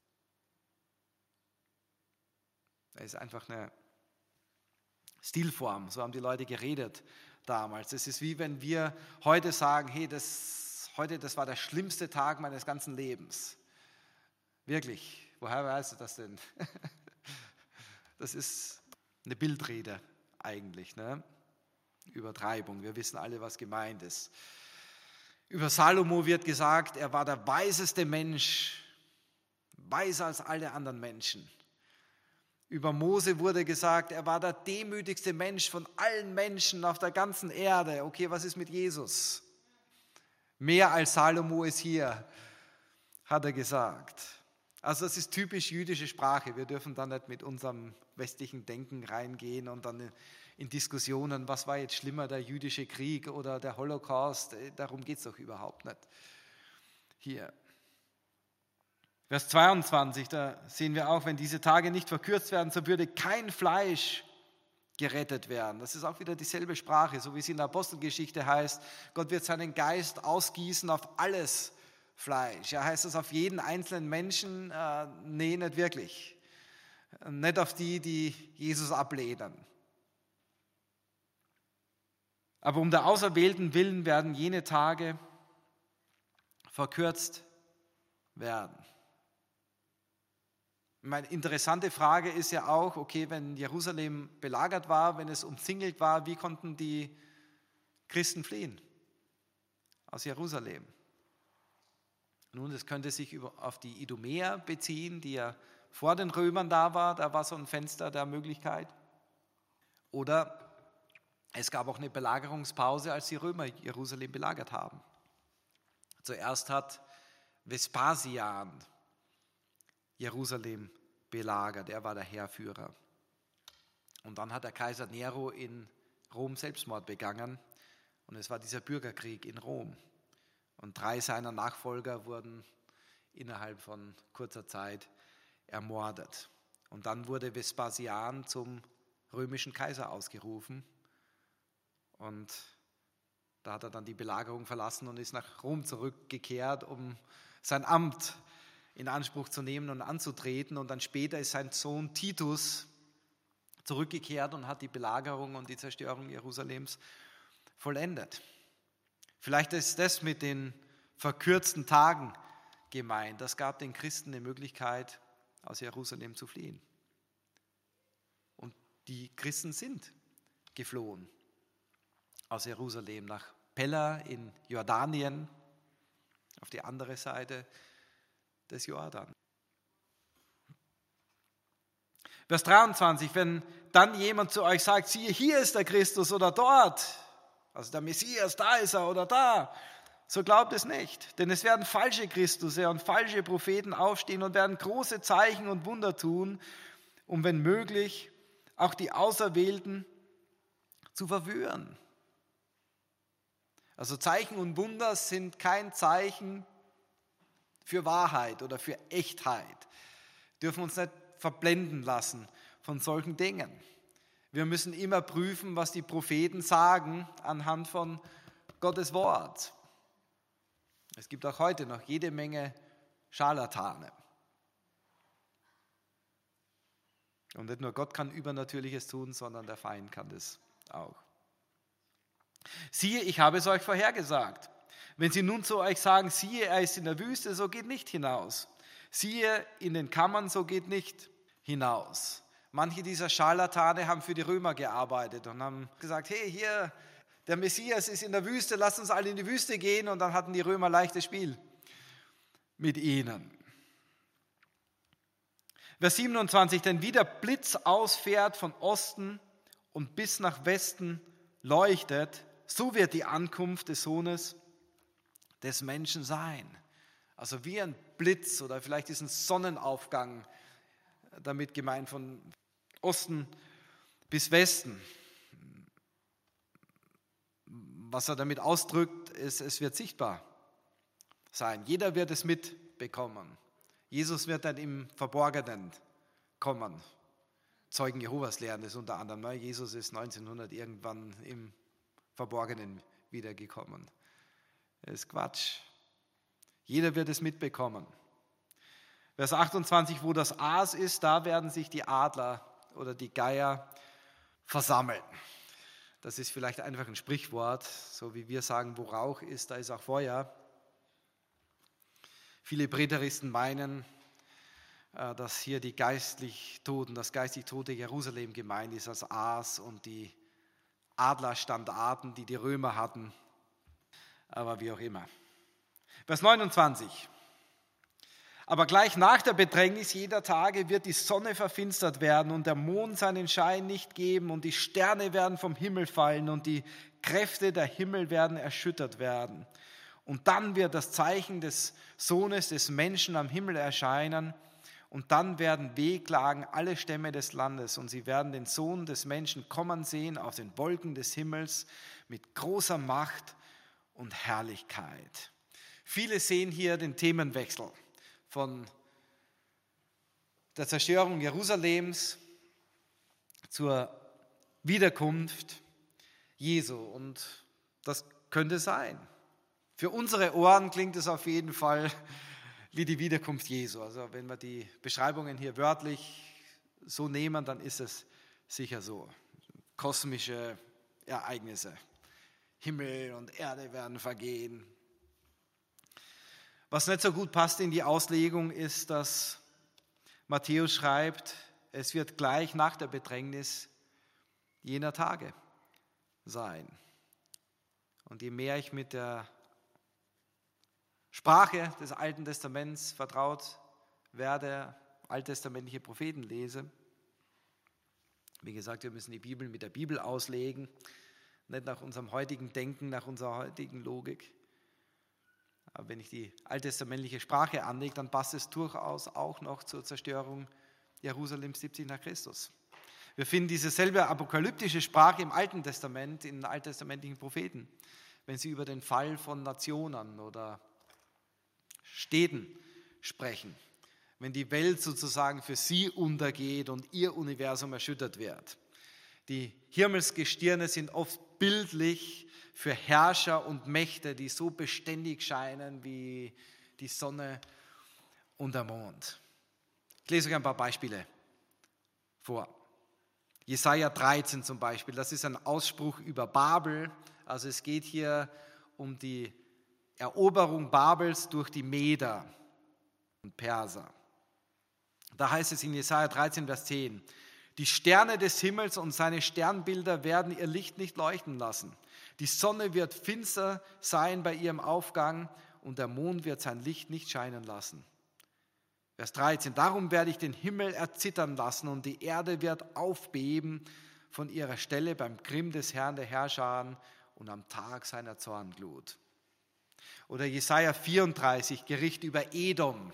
Das ist einfach eine Stilform, so haben die Leute geredet damals. Es ist wie wenn wir heute sagen, hey, das war der schlimmste Tag meines ganzen Lebens. Wirklich, woher weißt du das denn? Das ist eine Bildrede eigentlich, ne? Übertreibung, wir wissen alle, was gemeint ist. Über Salomo wird gesagt, er war der weiseste Mensch, weiser als alle anderen Menschen. Über Mose wurde gesagt, er war der demütigste Mensch von allen Menschen auf der ganzen Erde. Okay, was ist mit Jesus? Mehr als Salomo ist hier, hat er gesagt. Also das ist typisch jüdische Sprache. Wir dürfen da nicht mit unserem westlichen Denken reingehen und dann in Diskussionen, was war jetzt schlimmer, der jüdische Krieg oder der Holocaust. Darum geht es doch überhaupt nicht. Hier. Vers 22, da sehen wir auch, wenn diese Tage nicht verkürzt werden, so würde kein Fleisch gerettet werden. Das ist auch wieder dieselbe Sprache, so wie es in der Apostelgeschichte heißt, Gott wird seinen Geist ausgießen auf alles Fleisch. Ja, heißt das auf jeden einzelnen Menschen? Nee, nicht wirklich. Nicht auf die, die Jesus ablehnen. Aber um der Auserwählten willen werden jene Tage verkürzt werden. Meine interessante Frage ist ja auch, okay, wenn Jerusalem belagert war, wenn es umzingelt war, wie konnten die Christen fliehen aus Jerusalem? Nun, das könnte sich auf die Idumäer beziehen, die ja vor den Römern da war so ein Fenster der Möglichkeit. Oder es gab auch eine Belagerungspause, als die Römer Jerusalem belagert haben. Zuerst hat Vespasian Jerusalem belagert, er war der Heerführer. Und dann hat der Kaiser Nero in Rom Selbstmord begangen und es war dieser Bürgerkrieg in Rom. Und 3 seiner Nachfolger wurden innerhalb von kurzer Zeit ermordet. Und dann wurde Vespasian zum römischen Kaiser ausgerufen und da hat er dann die Belagerung verlassen und ist nach Rom zurückgekehrt, um sein Amt in Anspruch zu nehmen und anzutreten. Und dann später ist sein Sohn Titus zurückgekehrt und hat die Belagerung und die Zerstörung Jerusalems vollendet. Vielleicht ist das mit den verkürzten Tagen gemeint. Das gab den Christen die Möglichkeit, aus Jerusalem zu fliehen. Und die Christen sind geflohen aus Jerusalem nach Pella in Jordanien, auf die andere Seite des Jordan. Vers 23, wenn dann jemand zu euch sagt, siehe, hier ist der Christus oder dort, also der Messias, da ist er oder da, so glaubt es nicht. Denn es werden falsche Christusse und falsche Propheten aufstehen und werden große Zeichen und Wunder tun, um, wenn möglich, auch die Auserwählten zu verwirren. Also Zeichen und Wunder sind kein Zeichen für Wahrheit oder für Echtheit. Wir dürfen uns nicht verblenden lassen von solchen Dingen. Wir müssen immer prüfen, was die Propheten sagen anhand von Gottes Wort. Es gibt auch heute noch jede Menge Scharlatane. Und nicht nur Gott kann Übernatürliches tun, sondern der Feind kann das auch. Siehe, ich habe es euch vorhergesagt. Wenn sie nun zu euch sagen, siehe, er ist in der Wüste, so geht nicht hinaus. Siehe, in den Kammern, so geht nicht hinaus. Manche dieser Scharlatane haben für die Römer gearbeitet und haben gesagt, hey, hier, der Messias ist in der Wüste, lasst uns alle in die Wüste gehen. Und dann hatten die Römer leichtes Spiel mit ihnen. Vers 27, denn wie der Blitz ausfährt von Osten und bis nach Westen leuchtet, so wird die Ankunft des Sohnes des Menschen sein. Also wie ein Blitz oder vielleicht ist ein Sonnenaufgang damit gemeint von Osten bis Westen. Was er damit ausdrückt, ist, es wird sichtbar sein. Jeder wird es mitbekommen. Jesus wird dann im Verborgenen kommen. Zeugen Jehovas lehren das unter anderem. Jesus ist 1900 irgendwann im Verborgenen wiedergekommen. Das ist Quatsch. Jeder wird es mitbekommen. Vers 28, wo das Aas ist, da werden sich die Adler oder die Geier versammeln. Das ist vielleicht einfach ein Sprichwort, so wie wir sagen, wo Rauch ist, da ist auch Feuer. Viele Preteristen meinen, dass hier die geistlich Toten, das geistig tote Jerusalem gemeint ist als Aas und die Adlerstandarten, die die Römer hatten, aber wie auch immer. Vers 29. Aber gleich nach der Bedrängnis jeder Tage wird die Sonne verfinstert werden und der Mond seinen Schein nicht geben und die Sterne werden vom Himmel fallen und die Kräfte der Himmel werden erschüttert werden. Und dann wird das Zeichen des Sohnes des Menschen am Himmel erscheinen und dann werden wehklagen alle Stämme des Landes und sie werden den Sohn des Menschen kommen sehen auf den Wolken des Himmels mit großer Macht und Herrlichkeit. Viele sehen hier den Themenwechsel von der Zerstörung Jerusalems zur Wiederkunft Jesu. Und das könnte sein. Für unsere Ohren klingt es auf jeden Fall wie die Wiederkunft Jesu. Also wenn wir die Beschreibungen hier wörtlich so nehmen, dann ist es sicher so. Kosmische Ereignisse. Himmel und Erde werden vergehen. Was nicht so gut passt in die Auslegung ist, dass Matthäus schreibt, es wird gleich nach der Bedrängnis jener Tage sein. Und je mehr ich mit der Sprache des Alten Testaments vertraut werde, alttestamentliche Propheten lese, wie gesagt, wir müssen die Bibel mit der Bibel auslegen, nicht nach unserem heutigen Denken, nach unserer heutigen Logik. Aber wenn ich die alttestamentliche Sprache anlege, dann passt es durchaus auch noch zur Zerstörung Jerusalems 70 nach Christus. Wir finden diese selbe apokalyptische Sprache im Alten Testament, in den alttestamentlichen Propheten, wenn sie über den Fall von Nationen oder Städten sprechen, wenn die Welt sozusagen für sie untergeht und ihr Universum erschüttert wird. Die Himmelsgestirne sind oft bildlich für Herrscher und Mächte, die so beständig scheinen wie die Sonne und der Mond. Ich lese euch ein paar Beispiele vor. Jesaja 13 zum Beispiel, das ist ein Ausspruch über Babel. Also es geht hier um die Eroberung Babels durch die Meder und Perser. Da heißt es in Jesaja 13, Vers 10, die Sterne des Himmels und seine Sternbilder werden ihr Licht nicht leuchten lassen. Die Sonne wird finster sein bei ihrem Aufgang und der Mond wird sein Licht nicht scheinen lassen. Vers 13, darum werde ich den Himmel erzittern lassen und die Erde wird aufbeben von ihrer Stelle beim Grimm des Herrn der Herrscher und am Tag seiner Zornglut. Oder Jesaja 34, Gericht über Edom.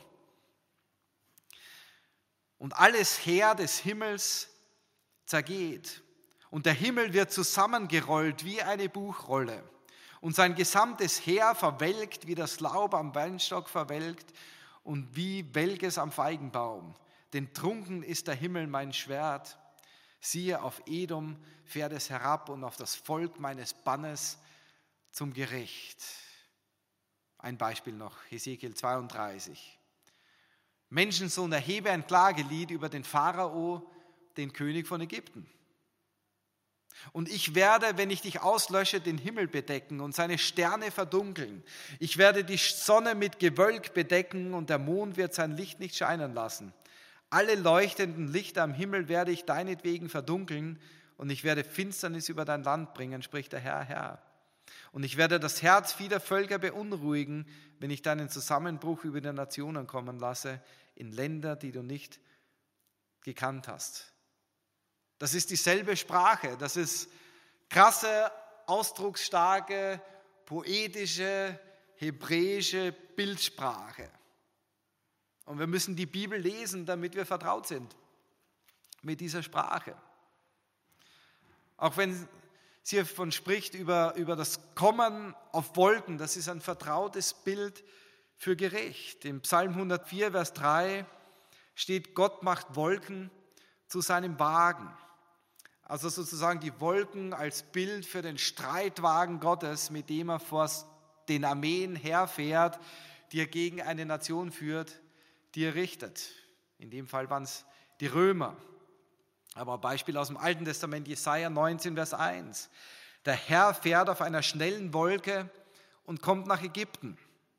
Und alles Heer des Himmels zergeht. Und der Himmel wird zusammengerollt wie eine Buchrolle. Und sein gesamtes Heer verwelkt, wie das Laub am Weinstock verwelkt und wie Welkes am Feigenbaum. Denn trunken ist der Himmel mein Schwert. Siehe, auf Edom fährt es herab und auf das Volk meines Bannes zum Gericht. Ein Beispiel noch, Hesekiel 32. Menschensohn, erhebe ein Klagelied über den Pharao, den König von Ägypten. Und ich werde, wenn ich dich auslösche, den Himmel bedecken und seine Sterne verdunkeln. Ich werde die Sonne mit Gewölk bedecken und der Mond wird sein Licht nicht scheinen lassen. Alle leuchtenden Lichter am Himmel werde ich deinetwegen verdunkeln und ich werde Finsternis über dein Land bringen, spricht der Herr. Und ich werde das Herz vieler Völker beunruhigen, wenn ich deinen Zusammenbruch über die Nationen kommen lasse, in Länder, die du nicht gekannt hast. Das ist dieselbe Sprache, das ist krasse, ausdrucksstarke, poetische, hebräische Bildsprache. Und wir müssen die Bibel lesen, damit wir vertraut sind mit dieser Sprache. Auch wenn sie hiervon spricht über das Kommen auf Wolken, das ist ein vertrautes Bild für Gericht. Im Psalm 104, Vers 3 steht, Gott macht Wolken zu seinem Wagen. Also sozusagen die Wolken als Bild für den Streitwagen Gottes, mit dem er vor den Armeen herfährt, die er gegen eine Nation führt, die er richtet. In dem Fall waren es die Römer. Aber ein Beispiel aus dem Alten Testament, Jesaja 19, Vers 1. Der Herr fährt auf einer schnellen Wolke und kommt nach Ägypten.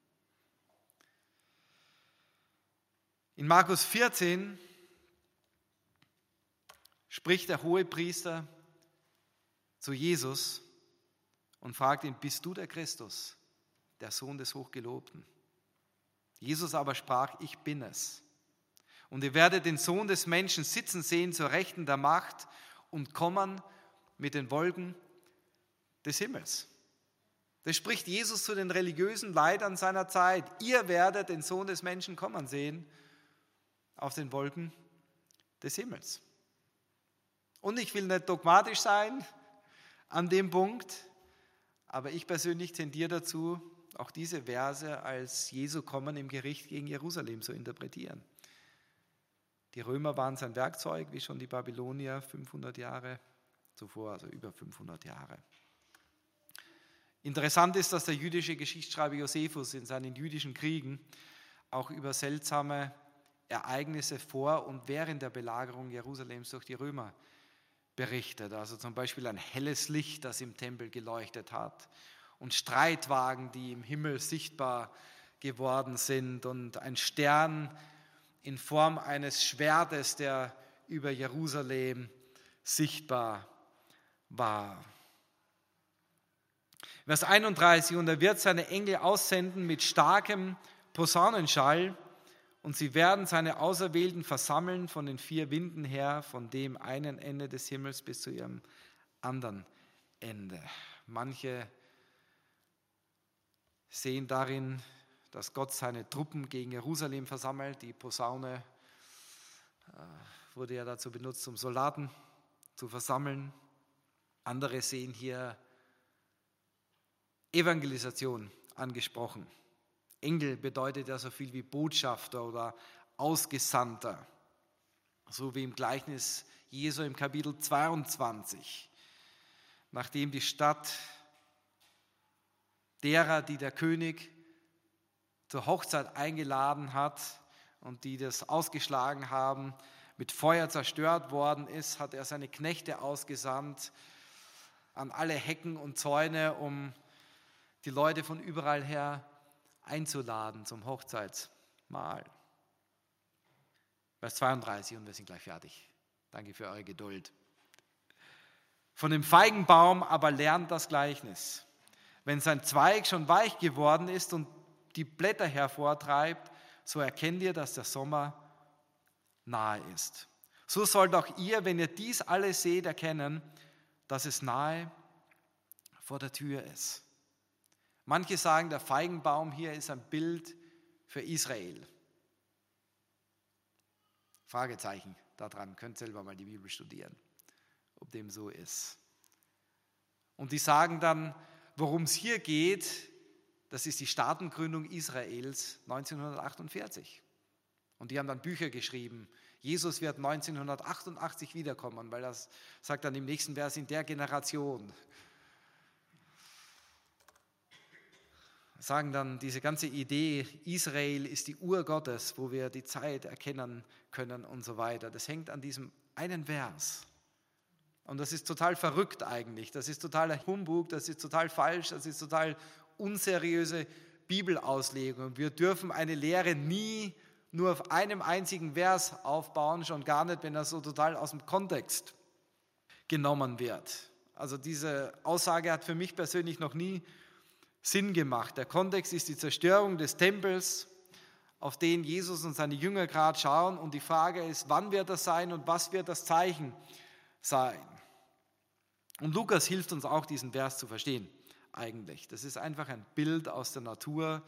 In Markus 14 spricht der Hohepriester zu Jesus und fragt ihn, bist du der Christus, der Sohn des Hochgelobten? Jesus aber sprach, ich bin es. Und ihr werdet den Sohn des Menschen sitzen sehen zur Rechten der Macht und kommen mit den Wolken des Himmels. Das spricht Jesus zu den religiösen Leitern seiner Zeit. Ihr werdet den Sohn des Menschen kommen sehen auf den Wolken des Himmels. Und ich will nicht dogmatisch sein an dem Punkt, aber ich persönlich tendiere dazu, auch diese Verse als Jesu Kommen im Gericht gegen Jerusalem zu interpretieren. Die Römer waren sein Werkzeug, wie schon die Babylonier 500 Jahre zuvor, also über 500 Jahre. Interessant ist, dass der jüdische Geschichtsschreiber Josephus in seinen jüdischen Kriegen auch über seltsame Ereignisse vor und während der Belagerung Jerusalems durch die Römer berichtet. Also zum Beispiel ein helles Licht, das im Tempel geleuchtet hat und Streitwagen, die im Himmel sichtbar geworden sind und ein Stern in Form eines Schwertes, der über Jerusalem sichtbar war. Vers 31, und er wird seine Engel aussenden mit starkem Posaunenschall und sie werden seine Auserwählten versammeln von den 4 Winden her, von dem einen Ende des Himmels bis zu ihrem anderen Ende. Manche sehen darin, dass Gott seine Truppen gegen Jerusalem versammelt. Die Posaune wurde ja dazu benutzt, um Soldaten zu versammeln. Andere sehen hier Evangelisation angesprochen. Engel bedeutet ja so viel wie Botschafter oder Ausgesandter. So wie im Gleichnis Jesu im Kapitel 22. Nachdem die Stadt derer, die der König zur Hochzeit eingeladen hat und die das ausgeschlagen haben, mit Feuer zerstört worden ist, hat er seine Knechte ausgesandt an alle Hecken und Zäune, um die Leute von überall her einzuladen zum Hochzeitsmahl. Vers 32 und wir sind gleich fertig. Danke für eure Geduld. Von dem Feigenbaum aber lernt das Gleichnis. Wenn sein Zweig schon weich geworden ist und die Blätter hervortreibt, so erkennt ihr, dass der Sommer nahe ist. So sollt auch ihr, wenn ihr dies alles seht, erkennen, dass es nahe vor der Tür ist. Manche sagen, der Feigenbaum hier ist ein Bild für Israel. Fragezeichen daran, könnt selber mal die Bibel studieren, ob dem so ist. Und die sagen dann, worum es hier geht, das ist die Staatengründung Israels 1948. Und die haben dann Bücher geschrieben. Jesus wird 1988 wiederkommen, weil das sagt dann im nächsten Vers in der Generation. Sagen dann, diese ganze Idee, Israel ist die Uhr Gottes, wo wir die Zeit erkennen können und so weiter. Das hängt an diesem einen Vers. Und das ist total verrückt eigentlich. Das ist totaler Humbug, das ist total falsch, das ist total unseriöse Bibelauslegung. Wir dürfen eine Lehre nie nur auf einem einzigen Vers aufbauen, schon gar nicht, wenn das so total aus dem Kontext genommen wird. Also diese Aussage hat für mich persönlich noch nie Sinn gemacht. Der Kontext ist die Zerstörung des Tempels, auf den Jesus und seine Jünger gerade schauen. Und die Frage ist, wann wird das sein und was wird das Zeichen sein? Und Lukas hilft uns auch, diesen Vers zu verstehen, eigentlich. Das ist einfach ein Bild aus der Natur,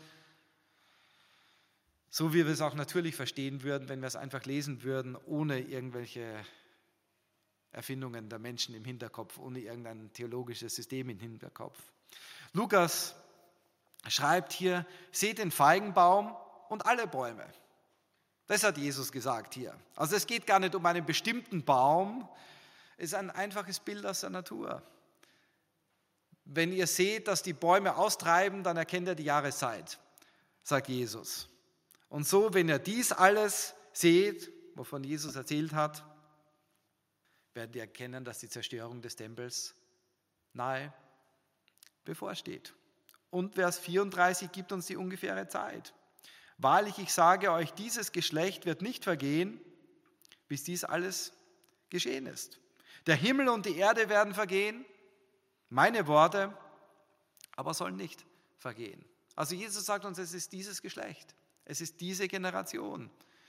so wie wir es auch natürlich verstehen würden, wenn wir es einfach lesen würden, ohne irgendwelche Erfindungen der Menschen im Hinterkopf, ohne irgendein theologisches System im Hinterkopf. Lukas schreibt hier, seht den Feigenbaum und alle Bäume. Das hat Jesus gesagt hier. Also es geht gar nicht um einen bestimmten Baum, es ist ein einfaches Bild aus der Natur. Wenn ihr seht, dass die Bäume austreiben, dann erkennt ihr die Jahreszeit, sagt Jesus. Und so, wenn ihr dies alles seht, wovon Jesus erzählt hat, werdet ihr erkennen, dass die Zerstörung des Tempels nahe bevorsteht. Und Vers 34 gibt uns die ungefähre Zeit. Wahrlich, ich sage euch, dieses Geschlecht wird nicht vergehen, bis dies alles geschehen ist. Der Himmel und die Erde werden vergehen, meine Worte aber sollen nicht vergehen. Also Jesus sagt uns, es ist dieses Geschlecht, es ist diese Generation,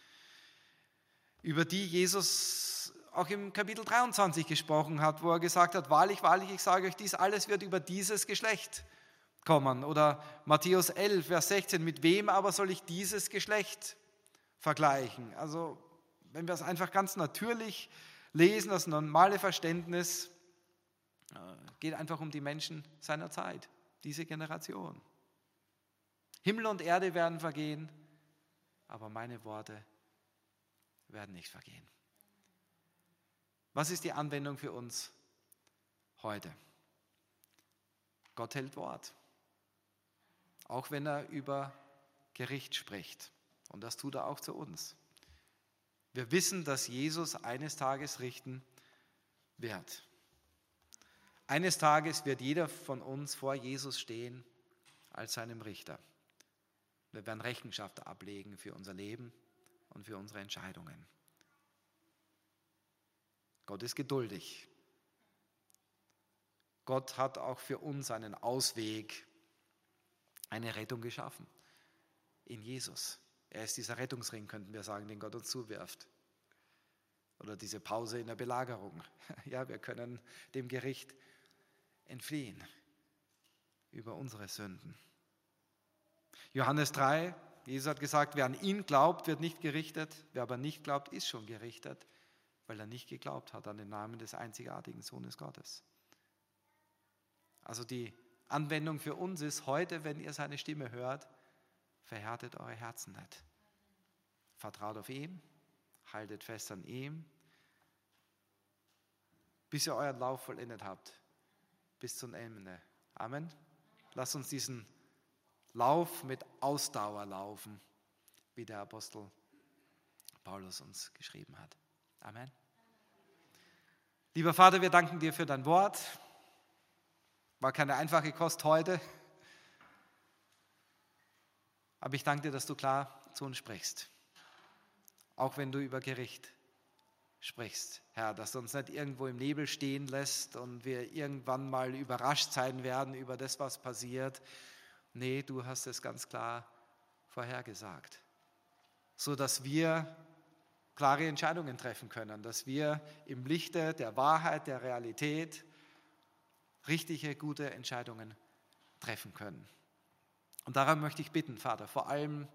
über die Jesus auch im Kapitel 23 gesprochen hat, wo er gesagt hat, wahrlich, wahrlich, ich sage euch, dies alles wird über dieses Geschlecht kommen. Oder Matthäus 11, Vers 16, mit wem aber soll ich dieses Geschlecht vergleichen? Also wenn wir es einfach ganz natürlich lesen, das normale Verständnis, geht einfach um die Menschen seiner Zeit, diese Generation. Himmel und Erde werden vergehen, aber meine Worte werden nicht vergehen. Was ist die Anwendung für uns heute? Gott hält Wort, auch wenn er über Gericht spricht. Und das tut er auch zu uns. Wir wissen, dass Jesus eines Tages richten wird. Eines Tages wird jeder von uns vor Jesus stehen als seinem Richter. Wir werden Rechenschaft ablegen für unser Leben und für unsere Entscheidungen. Gott ist geduldig. Gott hat auch für uns einen Ausweg, eine Rettung geschaffen. In Jesus. Er ist dieser Rettungsring, könnten wir sagen, den Gott uns zuwirft. Oder diese Pause in der Belagerung. Ja, wir können dem Gericht entfliehen über unsere Sünden. Johannes 3, Jesus hat gesagt, wer an ihn glaubt, wird nicht gerichtet. Wer aber nicht glaubt, ist schon gerichtet, weil er nicht geglaubt hat an den Namen des einzigartigen Sohnes Gottes. Also die Anwendung für uns ist heute, wenn ihr seine Stimme hört, verhärtet eure Herzen nicht. Vertraut auf ihn, haltet fest an ihm, bis ihr euren Lauf vollendet habt, bis zum Ende. Amen. Lasst uns diesen Lauf mit Ausdauer laufen, wie der Apostel Paulus uns geschrieben hat. Amen. Lieber Vater, wir danken dir für dein Wort. War keine einfache Kost heute, aber ich danke dir, dass du klar zu uns sprichst. Auch wenn du über Gericht sprichst, Herr, dass du uns nicht irgendwo im Nebel stehen lässt und wir irgendwann mal überrascht sein werden über das, was passiert. Nee, du hast es ganz klar vorhergesagt. sodass wir klare Entscheidungen treffen können, dass wir im Lichte der Wahrheit, der Realität richtige, gute Entscheidungen treffen können. Und daran möchte ich bitten, Vater, vor allem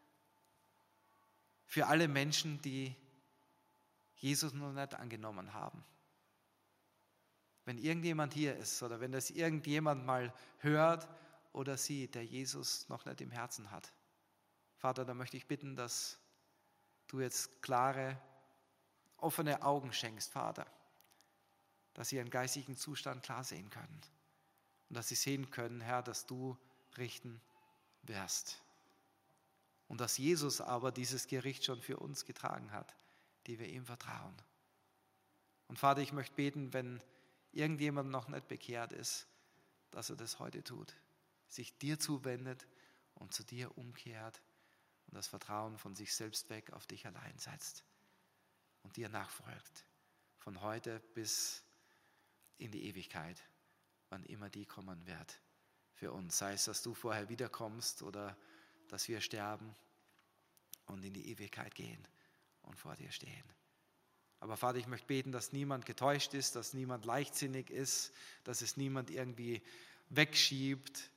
für alle Menschen, die Jesus noch nicht angenommen haben. Wenn irgendjemand hier ist oder wenn das irgendjemand mal hört oder sieht, der Jesus noch nicht im Herzen hat. Vater, da möchte ich bitten, dass du jetzt klare, offene Augen schenkst, Vater, dass sie ihren geistigen Zustand klar sehen können und dass sie sehen können, Herr, dass du richten wirst und dass Jesus aber dieses Gericht schon für uns getragen hat, die wir ihm vertrauen. Und Vater, ich möchte beten, wenn irgendjemand noch nicht bekehrt ist, dass er das heute tut, sich dir zuwendet und zu dir umkehrt und das Vertrauen von sich selbst weg auf dich allein setzt und dir nachfolgt, von heute bis in die Ewigkeit, wann immer die kommen wird für uns. Sei es, dass du vorher wiederkommst oder dass wir sterben und in die Ewigkeit gehen und vor dir stehen. Aber Vater, ich möchte beten, dass niemand getäuscht ist, dass niemand leichtsinnig ist, dass es niemand irgendwie wegschiebt.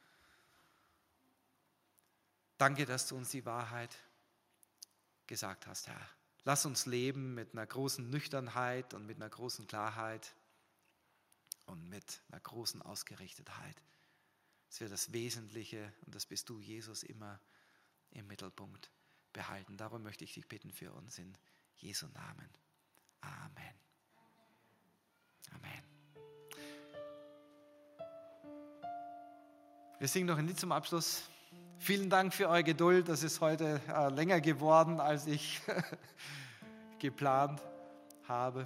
Danke, dass du uns die Wahrheit gesagt hast, Herr. Lass uns leben mit einer großen Nüchternheit und mit einer großen Klarheit und mit einer großen Ausgerichtetheit. Dass wir das Wesentliche, und das bist du, Jesus, immer im Mittelpunkt behalten. Darum möchte ich dich bitten für uns in Jesu Namen. Amen. Amen. Wir singen noch ein Lied zum Abschluss. Vielen Dank für eure Geduld. Das ist heute länger geworden, als ich geplant habe.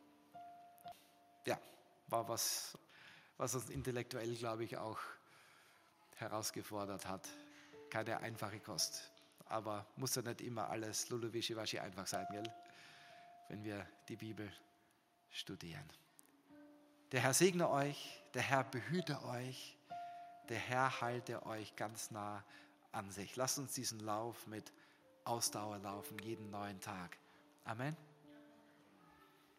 Ja, war was uns intellektuell, glaube ich, auch herausgefordert hat. Keine einfache Kost. Aber muss ja nicht immer alles luluwischiwaschi einfach sein, gell? Wenn wir die Bibel studieren. Der Herr segne euch, der Herr behüte euch, der Herr halte euch ganz nah an sich. Lasst uns diesen Lauf mit Ausdauer laufen, jeden neuen Tag. Amen.